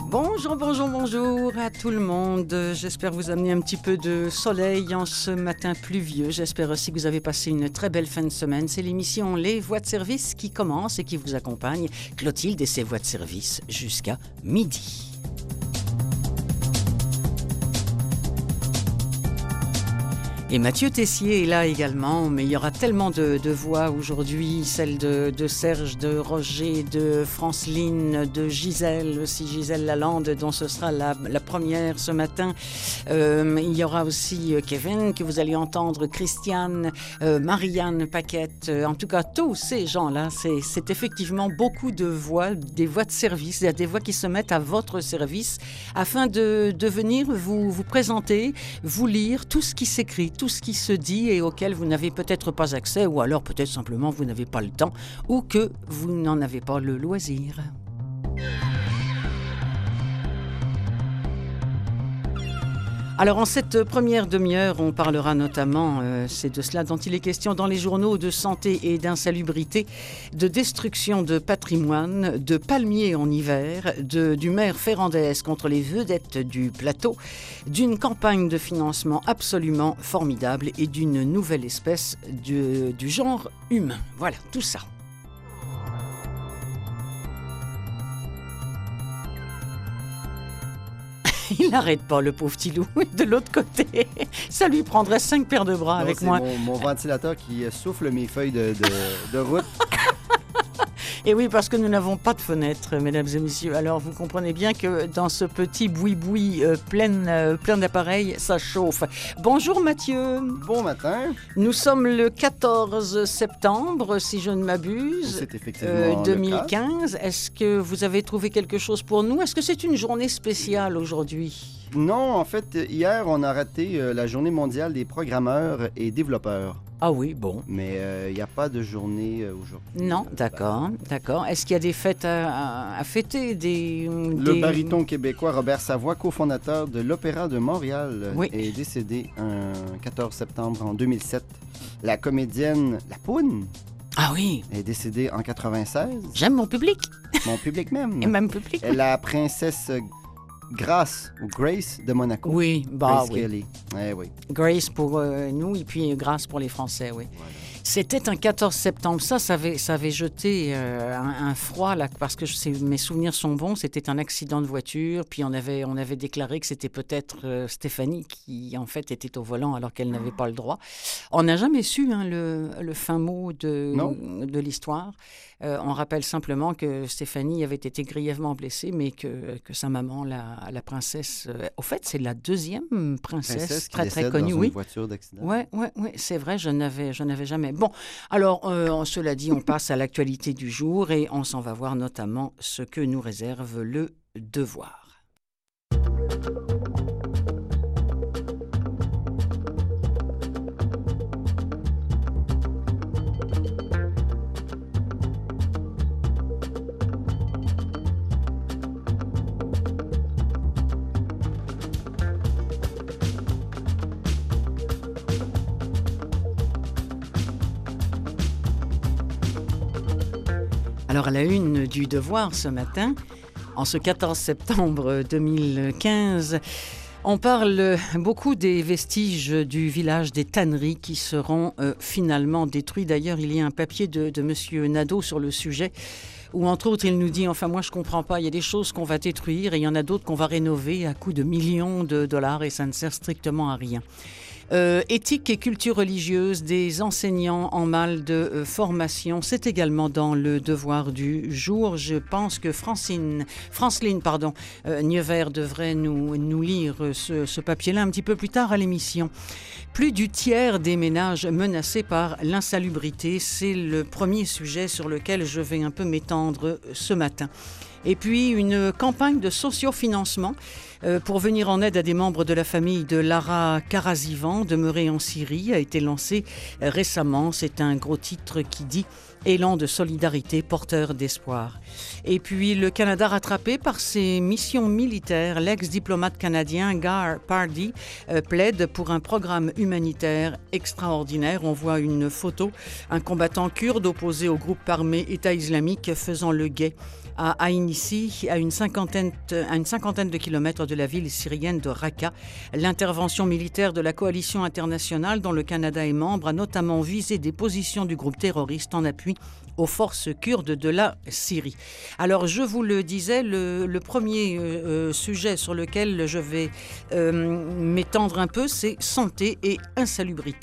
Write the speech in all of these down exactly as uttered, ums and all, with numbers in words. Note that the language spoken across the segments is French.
Bonjour, bonjour, bonjour à tout le monde. J'espère vous amener un petit peu de soleil en ce matin pluvieux. J'espère aussi que vous avez passé une très belle fin de semaine. C'est l'émission Les Voix de service qui commence et qui vous accompagne. Clotilde et ses voix de service jusqu'à midi. Et Mathieu Tessier est là également, mais il y aura tellement de, de voix aujourd'hui, celle de, de Serge, de Roger, de Franceline, de Gisèle, aussi Gisèle Lalande, dont ce sera la, la première ce matin. Euh, il y aura aussi Kevin, que vous allez entendre, Christiane, euh, Marianne Paquette, euh, en tout cas tous ces gens-là, c'est, c'est effectivement beaucoup de voix, des voix de service, des voix qui se mettent à votre service, afin de, de venir vous, vous présenter, vous lire tout ce qui s'écrit, tout ce qui se dit et auquel vous n'avez peut-être pas accès, ou alors peut-être simplement vous n'avez pas le temps, ou que vous n'en avez pas le loisir. Alors en cette première demi-heure, on parlera notamment, euh, c'est de cela dont il est question dans les journaux, de santé et d'insalubrité, de destruction de patrimoine, de palmiers en hiver, de, du maire Ferrandez contre les vedettes du plateau, d'une campagne de financement absolument formidable et d'une nouvelle espèce du, du genre humain. Voilà, tout ça. Il n'arrête pas, le pauvre petit loup. De l'autre côté, ça lui prendrait cinq paires de bras non, avec c'est moi. Mon, mon ventilateur qui souffle mes feuilles de, de, de route. Et oui, parce que nous n'avons pas de fenêtre, mesdames et messieurs. Alors, vous comprenez bien que dans ce petit boui-boui euh, plein, euh, plein d'appareils, ça chauffe. Bonjour Mathieu. Bon matin. Nous sommes le quatorze septembre, si je ne m'abuse. C'est effectivement euh, deux mille quinze. Le cas. Est-ce que vous avez trouvé quelque chose pour nous? Est-ce que c'est une journée spéciale aujourd'hui? Non, en fait, hier, on a raté euh, la journée mondiale des programmeurs et développeurs. Ah oui, bon. Mais il euh, n'y a pas de journée euh, aujourd'hui. Non, d'accord, d'accord. Est-ce qu'il y a des fêtes à, à, à fêter? Des, Le des... baryton québécois Robert Savoie, cofondateur de l'Opéra de Montréal, oui. est décédé un quatorze septembre en deux mille sept. La comédienne La Poune ah oui. est décédée en quatre-vingt-seize. J'aime mon public. Mon public même. Et même public. Et la princesse Grace ou Grace de Monaco. Oui, bah Grace oui. Kelly. Eh oui. Grace pour euh, nous et puis Grace pour les Français, oui. Voilà. C'était un quatorze septembre. Ça, ça avait, ça avait jeté euh, un, un froid, là, parce que je, mes souvenirs sont bons. C'était un accident de voiture. Puis on avait, on avait déclaré que c'était peut-être euh, Stéphanie qui, en fait, était au volant alors qu'elle n'avait pas le droit. On n'a jamais su hein, le, le fin mot de, de l'histoire. Euh, on rappelle simplement que Stéphanie avait été grièvement blessée, mais que, que sa maman, la, la princesse... Euh, au fait, c'est la deuxième princesse, princesse très, qui très connue. Dans oui. une voiture d'accident. Oui, oui, oui, c'est vrai, je n'avais, je n'avais jamais... Bon, alors, euh, cela dit, on passe à l'actualité du jour et on s'en va voir notamment ce que nous réserve le devoir. Alors, à la une du Devoir ce matin, en ce quatorze septembre deux mille quinze, on parle beaucoup des vestiges du village des tanneries qui seront euh, finalement détruits. D'ailleurs, il y a un papier de, de M. Nadeau sur le sujet où, entre autres, il nous dit « Enfin, moi, je ne comprends pas. Il y a des choses qu'on va détruire et il y en a d'autres qu'on va rénover à coût de millions de dollars et ça ne sert strictement à rien. » Euh, éthique et culture religieuse des enseignants en mal de euh, formation, c'est également dans le devoir du jour. Je pense que Francine, Franceline pardon, euh, Nievert devrait nous, nous lire ce, ce papier-là un petit peu plus tard à l'émission. Plus du tiers des ménages menacés par l'insalubrité, c'est le premier sujet sur lequel je vais un peu m'étendre ce matin. Et puis une campagne de sociofinancement euh, pour venir en aide à des membres de la famille de Lara Karazivan, demeurée en Syrie, a été lancée euh, récemment. C'est un gros titre qui dit « Élan de solidarité, porteur d'espoir ». Et puis le Canada rattrapé par ses missions militaires, l'ex-diplomate canadien Gar Pardy euh, plaide pour un programme humanitaire extraordinaire. On voit une photo, un combattant kurde opposé au groupe armé État islamique faisant le guet à Aïnissi, à une cinquantaine, à une cinquantaine de kilomètres de la ville syrienne de Raqqa. L'intervention militaire de la coalition internationale, dont le Canada est membre, a notamment visé des positions du groupe terroriste en appui aux forces kurdes de la Syrie. Alors, je vous le disais, le, le premier euh, sujet sur lequel je vais euh, m'étendre un peu, c'est santé et insalubrité.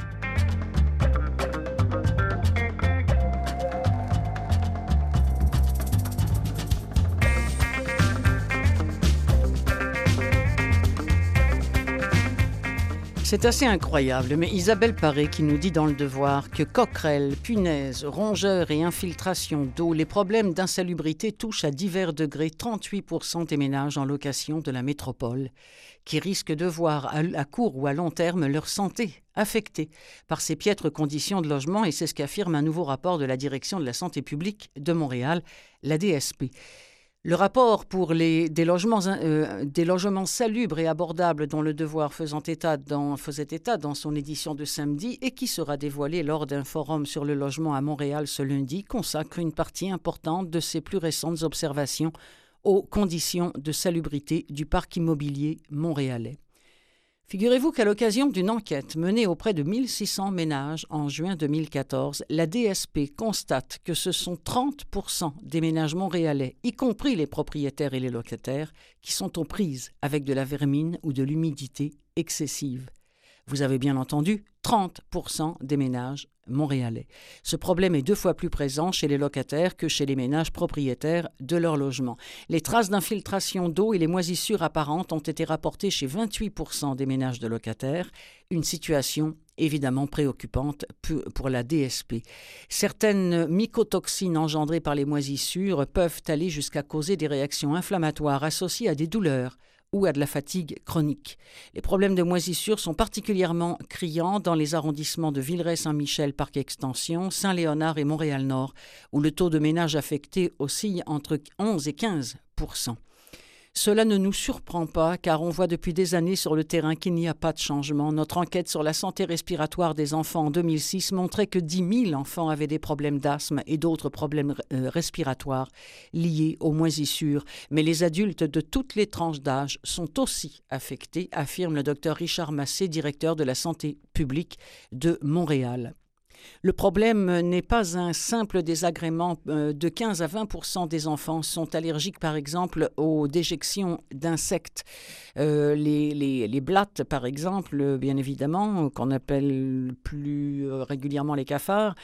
C'est assez incroyable, mais Isabelle Paré qui nous dit dans Le Devoir que coquerelles, punaises, rongeurs et infiltrations d'eau, les problèmes d'insalubrité touchent à divers degrés trente-huit pour cent des ménages en location de la métropole, qui risquent de voir à, à court ou à long terme leur santé affectée par ces piètres conditions de logement, et c'est ce qu'affirme un nouveau rapport de la Direction de la santé publique de Montréal, la D S P. Le rapport pour les, des, logements, euh, des logements salubres et abordables dont Le Devoir faisant état dans, faisait état dans son édition de samedi et qui sera dévoilé lors d'un forum sur le logement à Montréal ce lundi consacre une partie importante de ses plus récentes observations aux conditions de salubrité du parc immobilier montréalais. Figurez-vous qu'à l'occasion d'une enquête menée auprès de mille six cents ménages en juin deux mille quatorze, la D S P constate que ce sont trente pour cent des ménages montréalais, y compris les propriétaires et les locataires, qui sont aux prises avec de la vermine ou de l'humidité excessive. Vous avez bien entendu, trente pour cent des ménages montréalais. Ce problème est deux fois plus présent chez les locataires que chez les ménages propriétaires de leur logement. Les traces d'infiltration d'eau et les moisissures apparentes ont été rapportées chez vingt-huit pour cent des ménages de locataires, une situation évidemment préoccupante pour la D S P. Certaines mycotoxines engendrées par les moisissures peuvent aller jusqu'à causer des réactions inflammatoires associées à des douleurs ou à de la fatigue chronique. Les problèmes de moisissure sont particulièrement criants dans les arrondissements de Villeray-Saint-Michel, Parc Extension, Saint-Léonard et Montréal-Nord, où le taux de ménages affectés oscille entre onze et quinze pour cent. Cela ne nous surprend pas, car on voit depuis des années sur le terrain qu'il n'y a pas de changement. Notre enquête sur la santé respiratoire des enfants en deux mille six montrait que dix mille enfants avaient des problèmes d'asthme et d'autres problèmes euh, respiratoires liés aux moisissures. Mais les adultes de toutes les tranches d'âge sont aussi affectés, affirme le docteur Richard Massé, directeur de la santé publique de Montréal. Le problème n'est pas un simple désagrément. De quinze à vingt pour cent des enfants sont allergiques, par exemple, aux déjections d'insectes. Euh, les, les, les blattes, par exemple, bien évidemment, qu'on appelle plus régulièrement les cafards.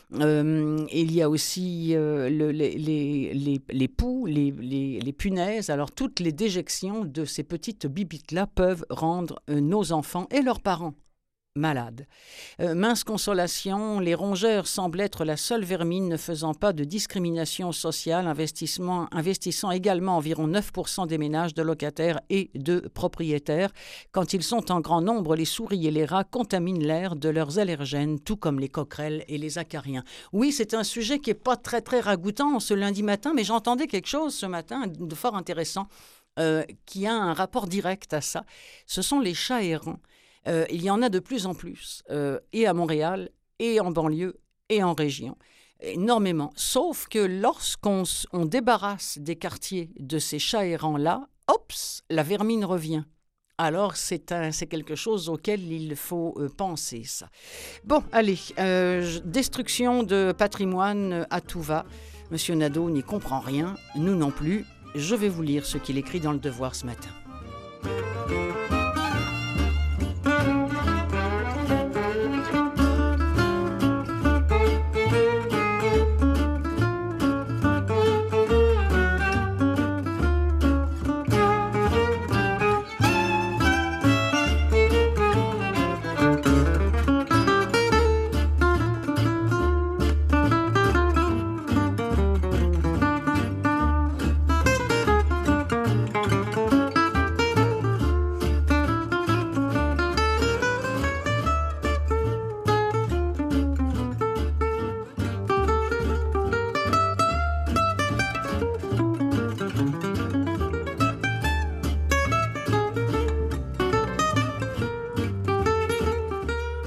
Euh, il y a aussi euh, le, les, les, les, les poux, les, les, les punaises. Alors, toutes les déjections de ces petites bibites-là peuvent rendre euh, nos enfants et leurs parents malades. Euh, mince consolation, les rongeurs semblent être la seule vermine ne faisant pas de discrimination sociale, investissement, investissant également environ neuf pour cent des ménages de locataires et de propriétaires. Quand ils sont en grand nombre, les souris et les rats contaminent l'air de leurs allergènes, tout comme les coquerelles et les acariens. Oui, c'est un sujet qui n'est pas très, très ragoûtant ce lundi matin, mais j'entendais quelque chose ce matin de fort intéressant euh, qui a un rapport direct à ça. Ce sont les chats errants. Euh, il y en a de plus en plus, euh, et à Montréal, et en banlieue, et en région. Énormément. Sauf que lorsqu'on on débarrasse des quartiers de ces chats errants-là, hops, la vermine revient. Alors, c'est, un, c'est quelque chose auquel il faut euh, penser, ça. Bon, allez, euh, destruction de patrimoine à tout va. Monsieur Nadeau n'y comprend rien, nous non plus. Je vais vous lire ce qu'il écrit dans Le Devoir ce matin.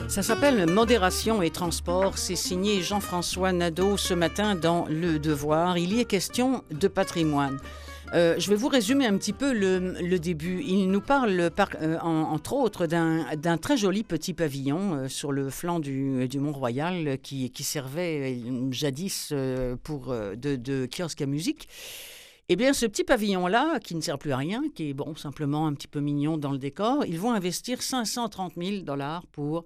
Ça s'appelle Modération et transport. C'est signé Jean-François Nadeau ce matin dans Le Devoir. Il y est question de patrimoine. Euh, je vais vous résumer un petit peu le, le début. Il nous parle, par, euh, en, entre autres, d'un, d'un très joli petit pavillon euh, sur le flanc du, du Mont-Royal qui, qui servait euh, jadis euh, pour, euh, de, de kiosque à musique. Eh bien, ce petit pavillon-là, qui ne sert plus à rien, qui est bon, simplement un petit peu mignon dans le décor, ils vont investir cinq cent trente mille dollars pour...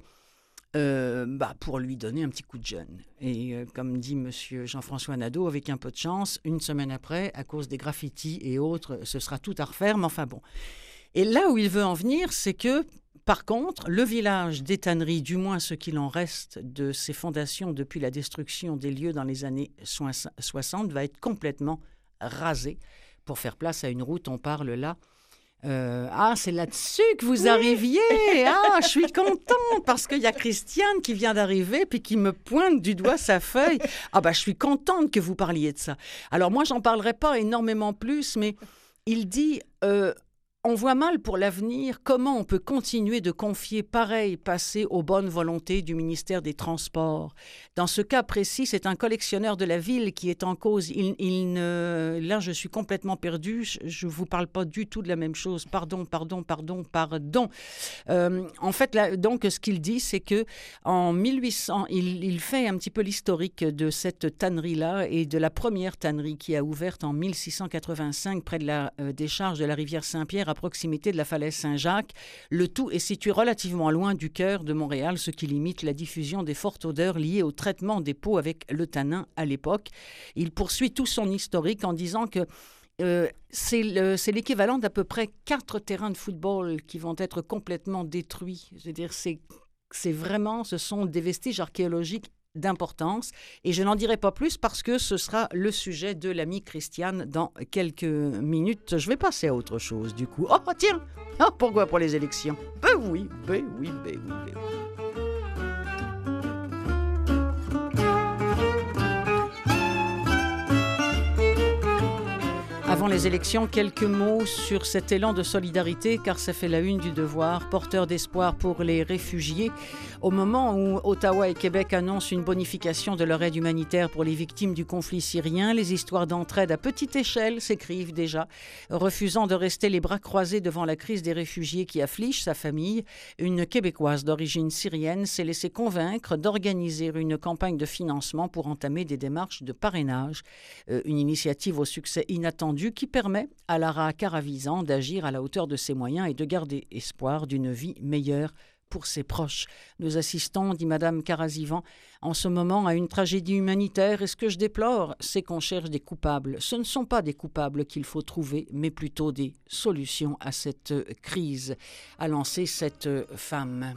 Euh, bah, pour lui donner un petit coup de jeune. Et euh, comme dit M. Jean-François Nadeau, avec un peu de chance, une semaine après, à cause des graffitis et autres, ce sera tout à refaire, mais enfin bon. Et là où il veut en venir, c'est que, par contre, le village des tanneries, du moins ce qu'il en reste de ses fondations depuis la destruction des lieux dans les années soixante, va être complètement rasé pour faire place à une route. On parle là Euh, ah, c'est là-dessus que vous oui. arriviez. Ah, je suis contente parce qu'il y a Christiane qui vient d'arriver puis qui me pointe du doigt sa feuille. Ah, ben, je suis contente que vous parliez de ça. Alors, moi, j'en parlerai pas énormément plus, mais il dit... Euh, On voit mal pour l'avenir comment on peut continuer de confier pareil passé aux bonnes volontés du ministère des Transports. Dans ce cas précis, c'est un collectionneur de la ville qui est en cause. Il, il ne... Là, je suis complètement perdue. Je ne vous parle pas du tout de la même chose. Pardon, pardon, pardon, pardon. Euh, en fait, là, donc, ce qu'il dit, c'est qu'en mille huit cents, il, il fait un petit peu l'historique de cette tannerie-là et de la première tannerie qui a ouvert en mille six cent quatre-vingt-cinq près de la euh, décharge de la rivière Saint-Pierre à proximité de la falaise Saint-Jacques. Le tout est situé relativement loin du cœur de Montréal, ce qui limite la diffusion des fortes odeurs liées au traitement des peaux avec le tanin à l'époque. Il poursuit tout son historique en disant que euh, c'est, le, c'est l'équivalent d'à peu près quatre terrains de football qui vont être complètement détruits. Je veux dire, c'est, c'est vraiment, ce sont des vestiges archéologiques d'importance. Et je n'en dirai pas plus parce que ce sera le sujet de l'amie Christiane dans quelques minutes. Je vais passer à autre chose, du coup. Oh, tiens! Oh, pourquoi pour les élections? Ben oui, ben oui, ben oui, ben oui. Avant les élections, quelques mots sur cet élan de solidarité, car ça fait la une du Devoir, porteur d'espoir pour les réfugiés. Au moment où Ottawa et Québec annoncent une bonification de leur aide humanitaire pour les victimes du conflit syrien, les histoires d'entraide à petite échelle s'écrivent déjà. Refusant de rester les bras croisés devant la crise des réfugiés qui afflige sa famille, une Québécoise d'origine syrienne s'est laissée convaincre d'organiser une campagne de financement pour entamer des démarches de parrainage. Euh, une initiative au succès inattendu qui permet à Lara Karavisan d'agir à la hauteur de ses moyens et de garder espoir d'une vie meilleure pour ses proches. Nous assistons, dit Madame Karazivan, en ce moment à une tragédie humanitaire et ce que je déplore, c'est qu'on cherche des coupables. Ce ne sont pas des coupables qu'il faut trouver, mais plutôt des solutions à cette crise, a lancé cette femme.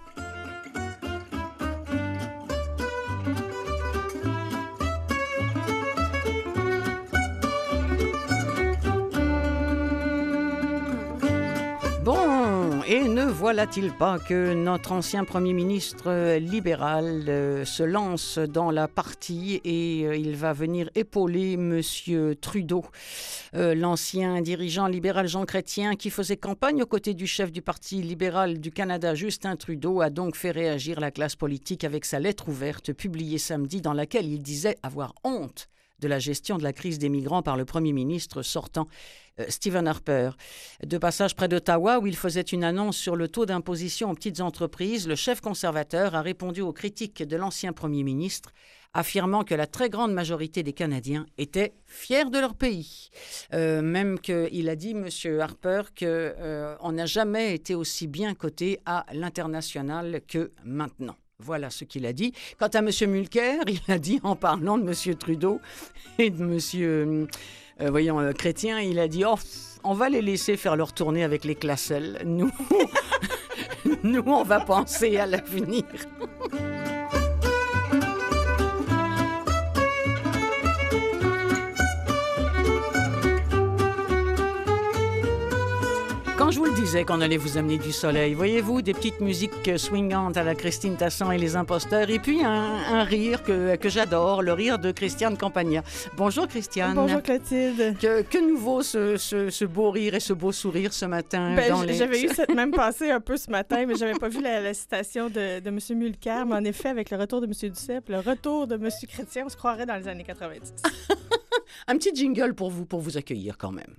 Bon, et ne voilà-t-il pas que notre ancien premier ministre libéral euh, se lance dans la partie et euh, il va venir épauler M. Trudeau, euh, l'ancien dirigeant libéral Jean Chrétien qui faisait campagne aux côtés du chef du Parti libéral du Canada, Justin Trudeau, a donc fait réagir la classe politique avec sa lettre ouverte publiée samedi dans laquelle il disait avoir honte de la gestion de la crise des migrants par le premier ministre sortant, euh, Stephen Harper. De passage près d'Ottawa, où il faisait une annonce sur le taux d'imposition aux petites entreprises, le chef conservateur a répondu aux critiques de l'ancien premier ministre, affirmant que la très grande majorité des Canadiens étaient fiers de leur pays. Euh, même qu'il a dit, M. Harper, qu'on euh, n'a jamais été aussi bien coté à l'international que maintenant. Voilà ce qu'il a dit. Quant à M. Mulcair, il a dit, en parlant de M. Trudeau et de M. Euh, euh, voyons, euh, Chrétien, il a dit, oh, on va les laisser faire leur tournée avec les Classel. Nous, nous, on va penser à l'avenir. Quand je vous vous le disais qu'on allait vous amener du soleil. Voyez-vous, des petites musiques swingantes à la Christine Tasson et les imposteurs, et puis un, un rire que, que j'adore, le rire de Christiane Campagna. Bonjour Christiane. Bonjour Clotilde. Que, que nouveau ce, ce, ce beau rire et ce beau sourire ce matin? Ben, dans les... J'avais eu cette même pensée un peu ce matin, mais j'avais pas vu la, la citation de, de M. Mulcair. Mais en effet, avec le retour de M. Duceppe, le retour de M. Chrétien, on se croirait dans les années quatre-vingt-dix. Un petit jingle pour vous, pour vous accueillir quand même.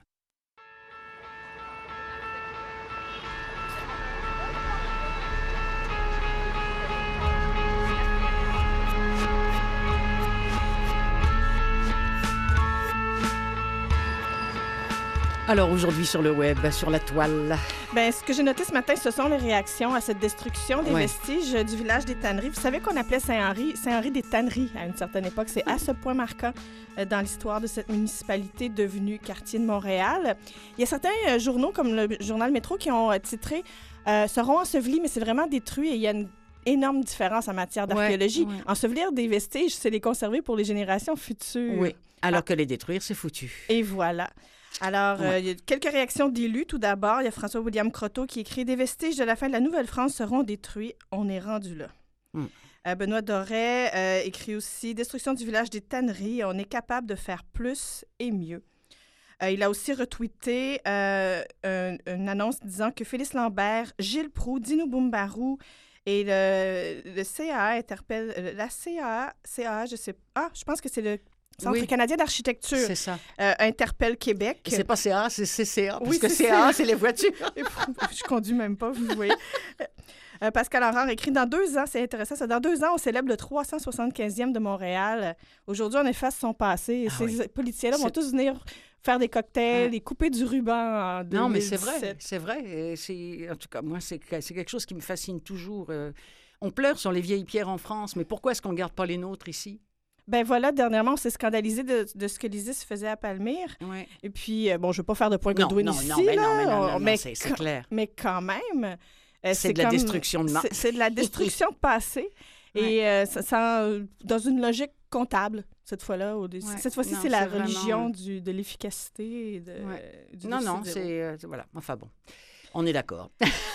Alors aujourd'hui sur le web, sur la toile. Bien, ce que j'ai noté ce matin, ce sont les réactions à cette destruction des ouais. vestiges du village des Tanneries. Vous savez qu'on appelait Saint-Henri Saint-Henri des Tanneries à une certaine époque. C'est à ce point marquant euh, dans l'histoire de cette municipalité devenue quartier de Montréal. Il y a certains euh, journaux, comme le journal Métro, qui ont euh, titré euh, « Seront ensevelis, mais c'est vraiment détruit » et il y a une énorme différence en matière d'archéologie. Ouais, ouais. Ensevelir des vestiges, c'est les conserver pour les générations futures. Oui, alors ah. que les détruire, c'est foutu. Et voilà. Alors, ouais. euh, il y a quelques réactions d'élus. Tout d'abord, il y a François-William Croteau qui écrit « Des vestiges de la fin de la Nouvelle-France seront détruits. On est rendu là. Mm. » euh, Benoît Doré euh, écrit aussi « Destruction du village des Tanneries. On est capable de faire plus et mieux. » Euh, il a aussi retweeté euh, un, une annonce disant que Félix Lambert, Gilles Proulx, Dino Boumbarou et le, le C A A interpellent... La C A A, C A A, je sais... Ah, je pense que c'est le... Centre oui. canadien d'architecture c'est ça. Euh, interpelle Québec. C'est pas C A A, c'est C C A. Oui, parce que C A A, c'est les voitures. Je conduis même pas, vous voyez. Euh, Pascal Aurore écrit « Dans deux ans, c'est intéressant, ça, dans deux ans, on célèbre le trois cent soixante-quinzième de Montréal. Aujourd'hui, on efface son passé. Et ah ces oui. politiciens-là vont tous venir faire des cocktails ah. et couper du ruban en deux mille dix-sept. » Non, mais c'est vrai, c'est vrai. Et c'est, en tout cas, moi, c'est, c'est quelque chose qui me fascine toujours. Euh, on pleure sur les vieilles pierres en France, mais pourquoi est-ce qu'on ne garde pas les nôtres ici? Ben voilà, dernièrement, on s'est scandalisé de, de ce que l'Isis faisait à Palmyre. Ouais. Et puis, euh, bon, je ne veux pas faire de point Godwin ici, non, mais là, non, mais non, non, non, mais c'est, c'est clair. Mais quand même... Euh, c'est, c'est de la comme, destruction de masse. C'est, c'est de la destruction de passé. Ouais. Et euh, ça, ça, dans une logique comptable, cette fois-là. Au, ouais. Cette fois-ci, non, c'est, c'est la vraiment... religion du, de l'efficacité. Et de, ouais. du non, non, c'est... Euh, voilà, enfin bon, on est d'accord.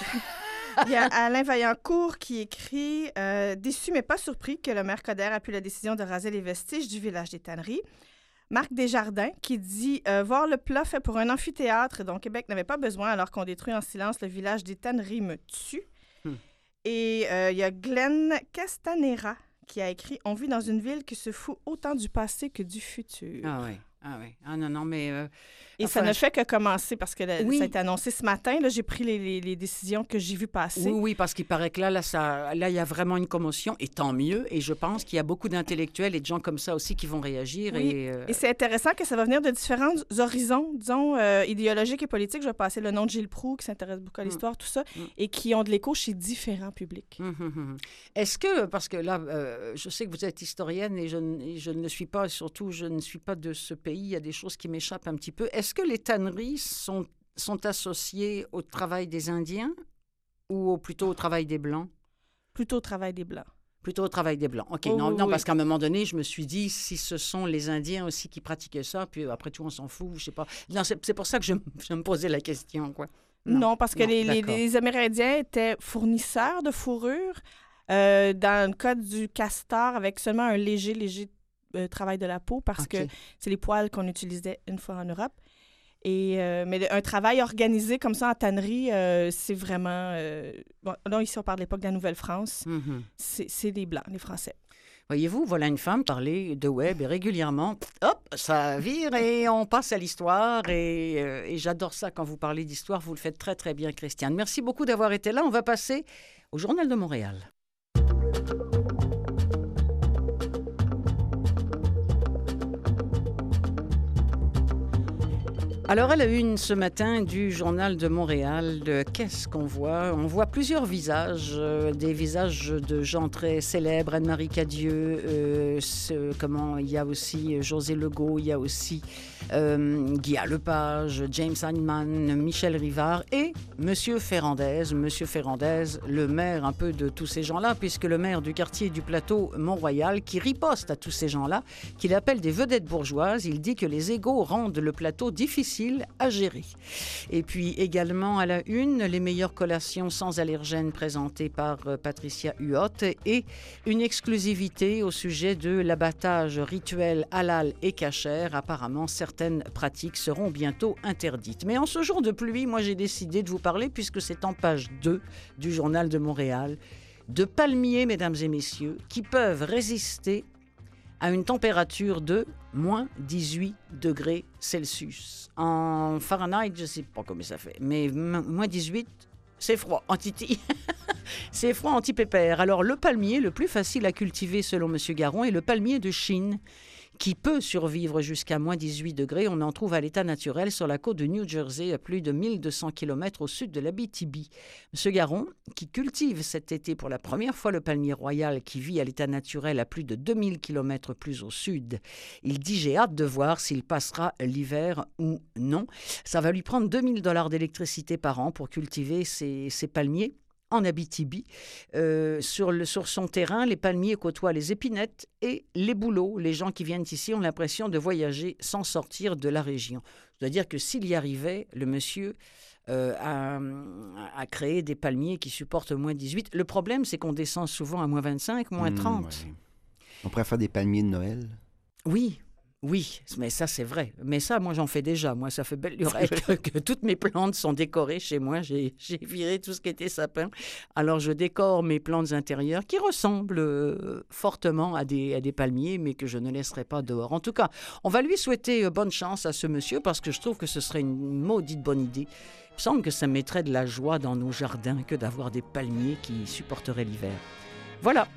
Il y a Alain Vaillancourt qui écrit euh, « Déçu mais pas surpris que le maire Coder appuie la décision de raser les vestiges du village des Tanneries. » Marc Desjardins qui dit euh, « Voir le plat fait pour un amphithéâtre dont Québec n'avait pas besoin alors qu'on détruit en silence le village des Tanneries me tue. Hmm. » Et euh, il y a Glenn Castanera qui a écrit « On vit dans une ville qui se fout autant du passé que du futur. » Ah oui. Ah oui. Ah non, non, mais... Euh, Et enfin, ça ne fait que commencer parce que là, oui. ça a été annoncé ce matin. Là, j'ai pris les, les, les décisions que j'ai vues passer. Oui, oui, parce qu'il paraît que là, là, ça, là, il y a vraiment une commotion, et tant mieux. Et je pense qu'il y a beaucoup d'intellectuels et de gens comme ça aussi qui vont réagir. Oui. Et, euh... et c'est intéressant que ça va venir de différents horizons, disons, euh, idéologiques et politiques. Je vais passer le nom de Gilles Proulx, qui s'intéresse beaucoup à l'histoire, mm. tout ça, mm. et qui ont de l'écho chez différents publics. Mm, mm, mm. Est-ce que, parce que là, euh, je sais que vous êtes historienne et je, et je ne le suis pas, surtout, je ne suis pas de ce pays. Il y a des choses qui m'échappent un petit peu. Est-ce que les tanneries sont, sont associées au travail des Indiens ou au, plutôt au travail des Blancs? Plutôt au travail des Blancs. Plutôt au travail des Blancs. OK. Oh, non, oui, non oui. Parce qu'à un moment donné, je me suis dit, si ce sont les Indiens aussi qui pratiquaient ça, puis après tout, on s'en fout, je sais pas. Non, c'est, c'est pour ça que je, je me posais la question, quoi. Non, non parce que non, les, les, les Amérindiens étaient fournisseurs de fourrure euh, dans le cas du castor avec seulement un léger, léger Euh, travail de la peau parce okay. que c'est les poils qu'on utilisait une fois en Europe. Et, euh, mais un travail organisé comme ça en tannerie, euh, c'est vraiment... Euh, bon, là, ici, on parle de l'époque de la Nouvelle-France. Mm-hmm. C'est, c'est les Blancs, les Français. Voyez-vous, voilà une femme parler de web et régulièrement, hop, ça vire et on passe à l'histoire. Et, euh, et j'adore ça quand vous parlez d'histoire. Vous le faites très, très bien, Christiane. Merci beaucoup d'avoir été là. On va passer au Journal de Montréal. Alors, à la une ce matin du Journal de Montréal, euh, qu'est-ce qu'on voit? On voit plusieurs visages, euh, des visages de gens très célèbres, Anne-Marie Cadieux, euh, ce, comment, il y a aussi José Legault, il y a aussi euh, Guy Lepage, James Heinemann, Michel Rivard et Monsieur Ferrandez. Monsieur Ferrandez, le maire un peu de tous ces gens-là, puisque le maire du quartier du plateau Mont-Royal, qui riposte à tous ces gens-là, qu'il appelle des vedettes bourgeoises, il dit que les égos rendent le plateau difficile difficile à gérer. Et puis également à la une, les meilleures collations sans allergènes présentées par euh, Patricia Huot et une exclusivité au sujet de l'abattage rituel halal et cachère. Apparemment, certaines pratiques seront bientôt interdites. Mais en ce jour de pluie, moi j'ai décidé de vous parler, puisque c'est en page deux du Journal de Montréal, de palmiers, mesdames et messieurs, qui peuvent résister à une température de moins dix-huit degrés Celsius. En Fahrenheit, je ne sais pas combien ça fait, mais m- moins dix-huit, c'est froid, en titi. C'est froid anti-pépère. Alors, le palmier le plus facile à cultiver, selon M. Garon, est le palmier de Chine, qui peut survivre jusqu'à moins dix-huit degrés. On en trouve à l'état naturel sur la côte de New Jersey, à plus de mille deux cents kilomètres au sud de l'Abitibi. M. Garon, qui cultive cet été pour la première fois le palmier royal, qui vit à l'état naturel à plus de deux mille kilomètres plus au sud, il dit « J'ai hâte de voir s'il passera l'hiver ou non. Ça va lui prendre deux mille dollars d'électricité par an pour cultiver ces, ces palmiers. » En Abitibi, euh, sur, le, sur son terrain, les palmiers côtoient les épinettes et les bouleaux. Les gens qui viennent ici ont l'impression de voyager sans sortir de la région. Je dois dire que s'il y arrivait, le monsieur euh, a, a créé des palmiers qui supportent moins dix-huit. Le problème, c'est qu'on descend souvent à moins vingt-cinq, moins trente. Mmh, ouais. On pourrait faire des palmiers de Noël. Oui. Oui, mais ça, c'est vrai. Mais ça, moi, j'en fais déjà. Moi, ça fait belle lurette que, que toutes mes plantes sont décorées chez moi. J'ai, j'ai viré tout ce qui était sapin. Alors, je décore mes plantes intérieures qui ressemblent euh, fortement à des, à des palmiers, mais que je ne laisserai pas dehors. En tout cas, on va lui souhaiter euh, bonne chance à ce monsieur, parce que je trouve que ce serait une maudite bonne idée. Il me semble que ça mettrait de la joie dans nos jardins que d'avoir des palmiers qui supporteraient l'hiver. Voilà.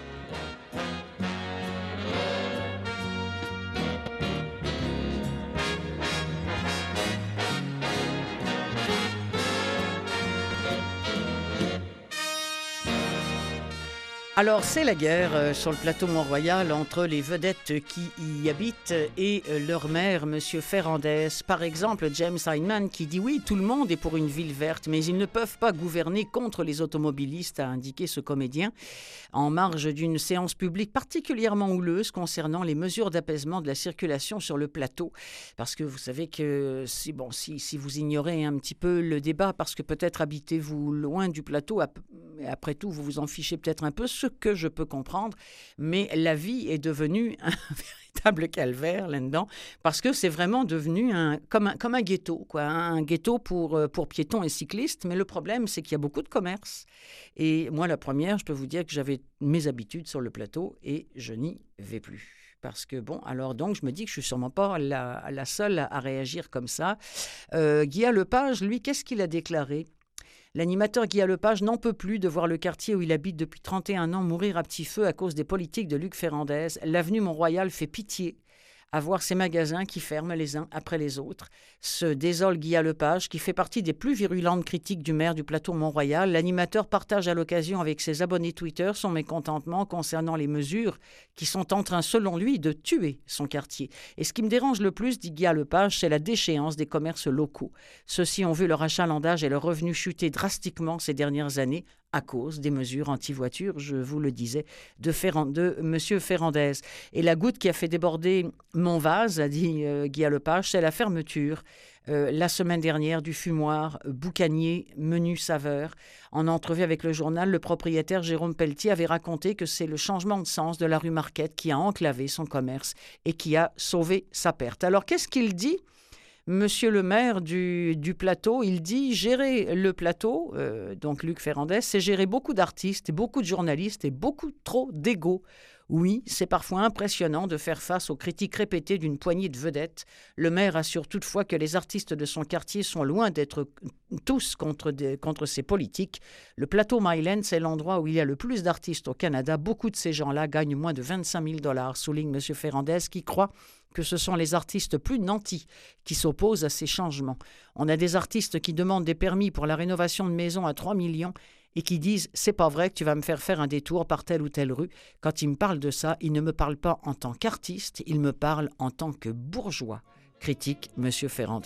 Alors, c'est la guerre euh, sur le plateau Mont-Royal entre les vedettes qui y habitent et euh, leur maire, M. Ferrandez. Par exemple, James Hyndman qui dit « Oui, tout le monde est pour une ville verte, mais ils ne peuvent pas gouverner contre les automobilistes », a indiqué ce comédien en marge d'une séance publique particulièrement houleuse concernant les mesures d'apaisement de la circulation sur le plateau. Parce que vous savez que si, bon, si, si vous ignorez un petit peu le débat, parce que peut-être habitez-vous loin du plateau, après tout, vous vous en fichez peut-être un peu, ce que je peux comprendre, mais la vie est devenue un véritable calvaire là-dedans, parce que c'est vraiment devenu un, comme, un, comme un ghetto, quoi, un ghetto pour, pour piétons et cyclistes, mais le problème, c'est qu'il y a beaucoup de commerces. Et moi, la première, je peux vous dire que j'avais mes habitudes sur le plateau et je n'y vais plus. Parce que, bon, alors donc, je me dis que je ne suis sûrement pas la, la seule à, à réagir comme ça. Euh, Guy Lepage, lui, qu'est-ce qu'il a déclaré ? L'animateur Guy Lepage n'en peut plus de voir le quartier où il habite depuis trente et un ans mourir à petit feu à cause des politiques de Luc Ferrandez. L'avenue Mont-Royal fait pitié à voir ces magasins qui ferment les uns après les autres. Se désole Guy Lepage, qui fait partie des plus virulentes critiques du maire du plateau Mont-Royal. L'animateur partage à l'occasion avec ses abonnés Twitter son mécontentement concernant les mesures qui sont en train, selon lui, de tuer son quartier. Et ce qui me dérange le plus, dit Guy Lepage, c'est la déchéance des commerces locaux. Ceux-ci ont vu leur achalandage et leur revenu chuter drastiquement ces dernières années à cause des mesures anti-voitures, je vous le disais, de, Ferrand- de M. Ferrandez. Et la goutte qui a fait déborder mon vase, a dit euh, Guy Lepage, c'est la fermeture euh, la semaine dernière du fumoir Boucanier Menu Saveur. En entrevue avec le journal, le propriétaire Jérôme Pelletier avait raconté que c'est le changement de sens de la rue Marquette qui a enclavé son commerce et qui a sauvé sa perte. Alors, qu'est-ce qu'il dit ? Monsieur le maire du, du plateau, il dit gérer le plateau, euh, donc Luc Ferrandez, c'est gérer beaucoup d'artistes, beaucoup de journalistes et beaucoup trop d'ego. Oui, c'est parfois impressionnant de faire face aux critiques répétées d'une poignée de vedettes. Le maire assure toutefois que les artistes de son quartier sont loin d'être tous contre, des, contre ces politiques. Le plateau Myland, c'est l'endroit où il y a le plus d'artistes au Canada. Beaucoup de ces gens-là gagnent moins de vingt-cinq mille dollars, souligne M. Ferrandez, qui croit que ce sont les artistes plus nantis qui s'opposent à ces changements. On a des artistes qui demandent des permis pour la rénovation de maisons à trois millions et qui disent « c'est pas vrai que tu vas me faire faire un détour par telle ou telle rue ». Quand ils me parlent de ça, ils ne me parlent pas en tant qu'artiste, ils me parlent en tant que bourgeois, critique M. Ferrandez.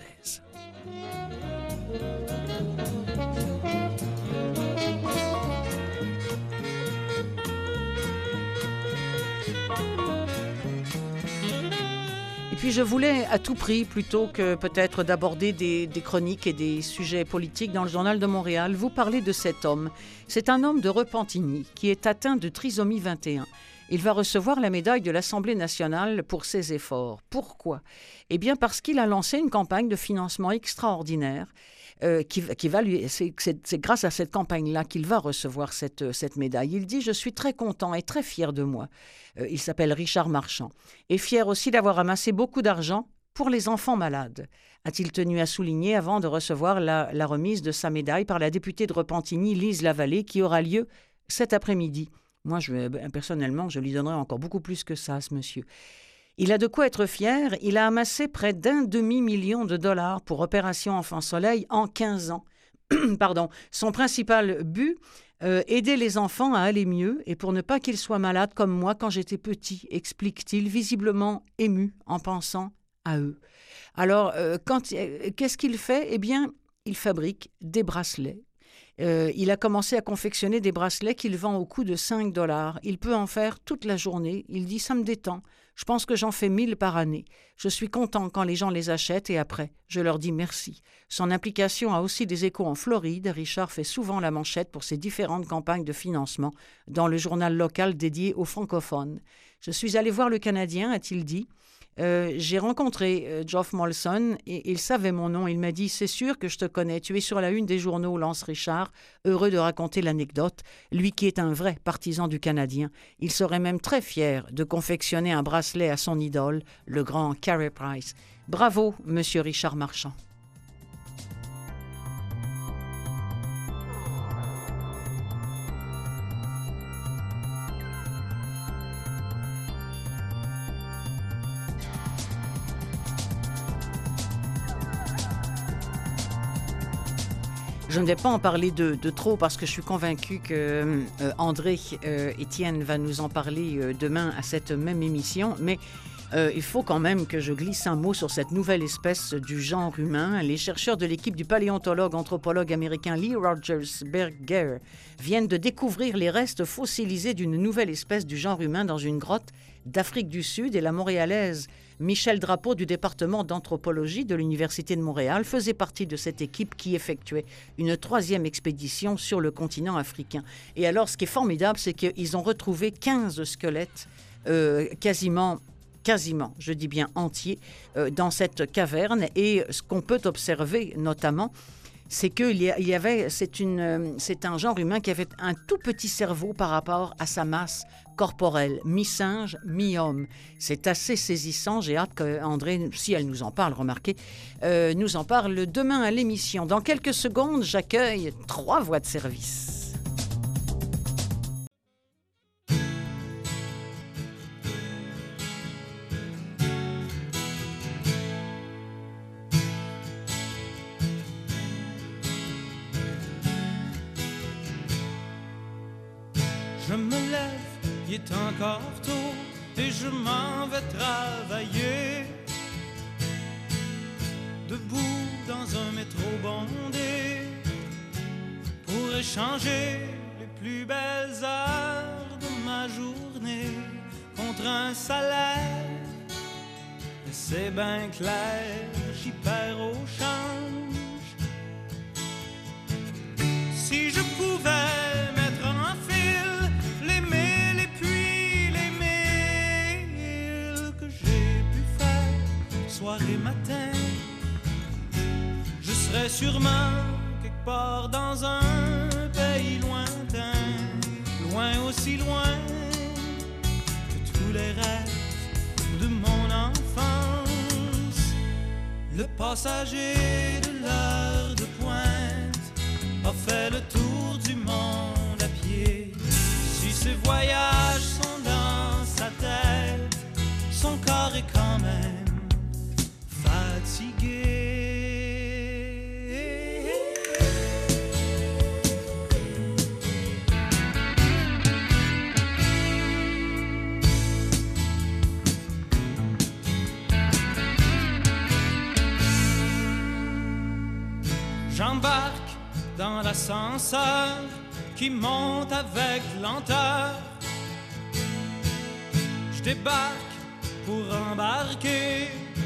Et puis je voulais à tout prix, plutôt que peut-être d'aborder des, des chroniques et des sujets politiques dans le Journal de Montréal, vous parler de cet homme. C'est un homme de Repentigny qui est atteint de trisomie vingt et un. Il va recevoir la médaille de l'Assemblée nationale pour ses efforts. Pourquoi? Eh bien parce qu'il a lancé une campagne de financement extraordinaire. Euh, qui, qui va lui, c'est, c'est, c'est grâce à cette campagne-là qu'il va recevoir cette, cette médaille. Il dit « Je suis très content et très fier de moi ». Euh, il s'appelle Richard Marchand. Et fier aussi d'avoir amassé beaucoup d'argent pour les enfants malades, a-t-il tenu à souligner avant de recevoir la, la remise de sa médaille par la députée de Repentigny, Lise Lavallée, qui aura lieu cet après-midi. Moi, je, personnellement, je lui donnerais encore beaucoup plus que ça à ce monsieur. Il a de quoi être fier. Il a amassé près d'un demi-million de dollars pour Opération Enfant Soleil en quinze ans. Pardon. Son principal but, euh, aider les enfants à aller mieux et pour ne pas qu'ils soient malades comme moi quand j'étais petit, explique-t-il, visiblement ému en pensant à eux. Alors, euh, quand, euh, qu'est-ce qu'il fait? Eh bien, il fabrique des bracelets. Euh, il a commencé à confectionner des bracelets qu'il vend au coût de cinq dollars. Il peut en faire toute la journée. Il dit « ça me détend. Je pense que j'en fais mille par année. Je suis content quand les gens les achètent et après, je leur dis merci. » Son implication a aussi des échos en Floride. Richard fait souvent la manchette pour ses différentes campagnes de financement dans le journal local dédié aux francophones. « Je suis allé voir le Canadien, a-t-il dit. Euh, j'ai rencontré euh, Geoff Molson et il savait mon nom. Il m'a dit « C'est sûr que je te connais. Tu es sur la une des journaux, Lance Richard. » Heureux de raconter l'anecdote. Lui qui est un vrai partisan du Canadien. Il serait même très fier de confectionner un bracelet à son idole, le grand Carey Price. Bravo, monsieur Richard Marchand. Je ne vais pas en parler de, de trop parce que je suis convaincue que euh, André euh, Étienne va nous en parler euh, demain à cette même émission, mais euh, il faut quand même que je glisse un mot sur cette nouvelle espèce du genre humain. Les chercheurs de l'équipe du paléontologue-anthropologue américain Lee Rogers Berger viennent de découvrir les restes fossilisés d'une nouvelle espèce du genre humain dans une grotte d'Afrique du Sud et la montréalaise Michel Drapeau du département d'anthropologie de l'Université de Montréal faisait partie de cette équipe qui effectuait une troisième expédition sur le continent africain. Et alors, ce qui est formidable, c'est qu'ils ont retrouvé quinze squelettes euh, quasiment, quasiment, je dis bien entiers, euh, dans cette caverne. Et ce qu'on peut observer notamment, c'est qu'il y, y avait, c'est, une, c'est un genre humain qui avait un tout petit cerveau par rapport à sa masse corporelle, mi-singe, mi-homme. C'est assez saisissant. J'ai hâte qu'André, si elle nous en parle, remarquez, euh, nous en parle demain à l'émission. Dans quelques secondes, j'accueille trois voix de service. Je me lève, il est encore tôt et je m'en vais travailler. Debout dans un métro bondé pour échanger les plus belles heures de ma journée contre un salaire. Et c'est bien clair, j'y perds au change. Si je pouvais mettre en fil les mille et puis les mille que j'ai pu faire soir et matin, je serais sûrement quelque part dans un pays lointain, loin aussi loin que tous les rêves de mon enfance. Le passager de l'heure de pointe a fait le tour du monde à pied. Si ses voyages sont dans sa tête, son corps est quand même fatigué. J'embarque dans l'ascenseur qui monte avec lenteur. Je débarque pour embarquer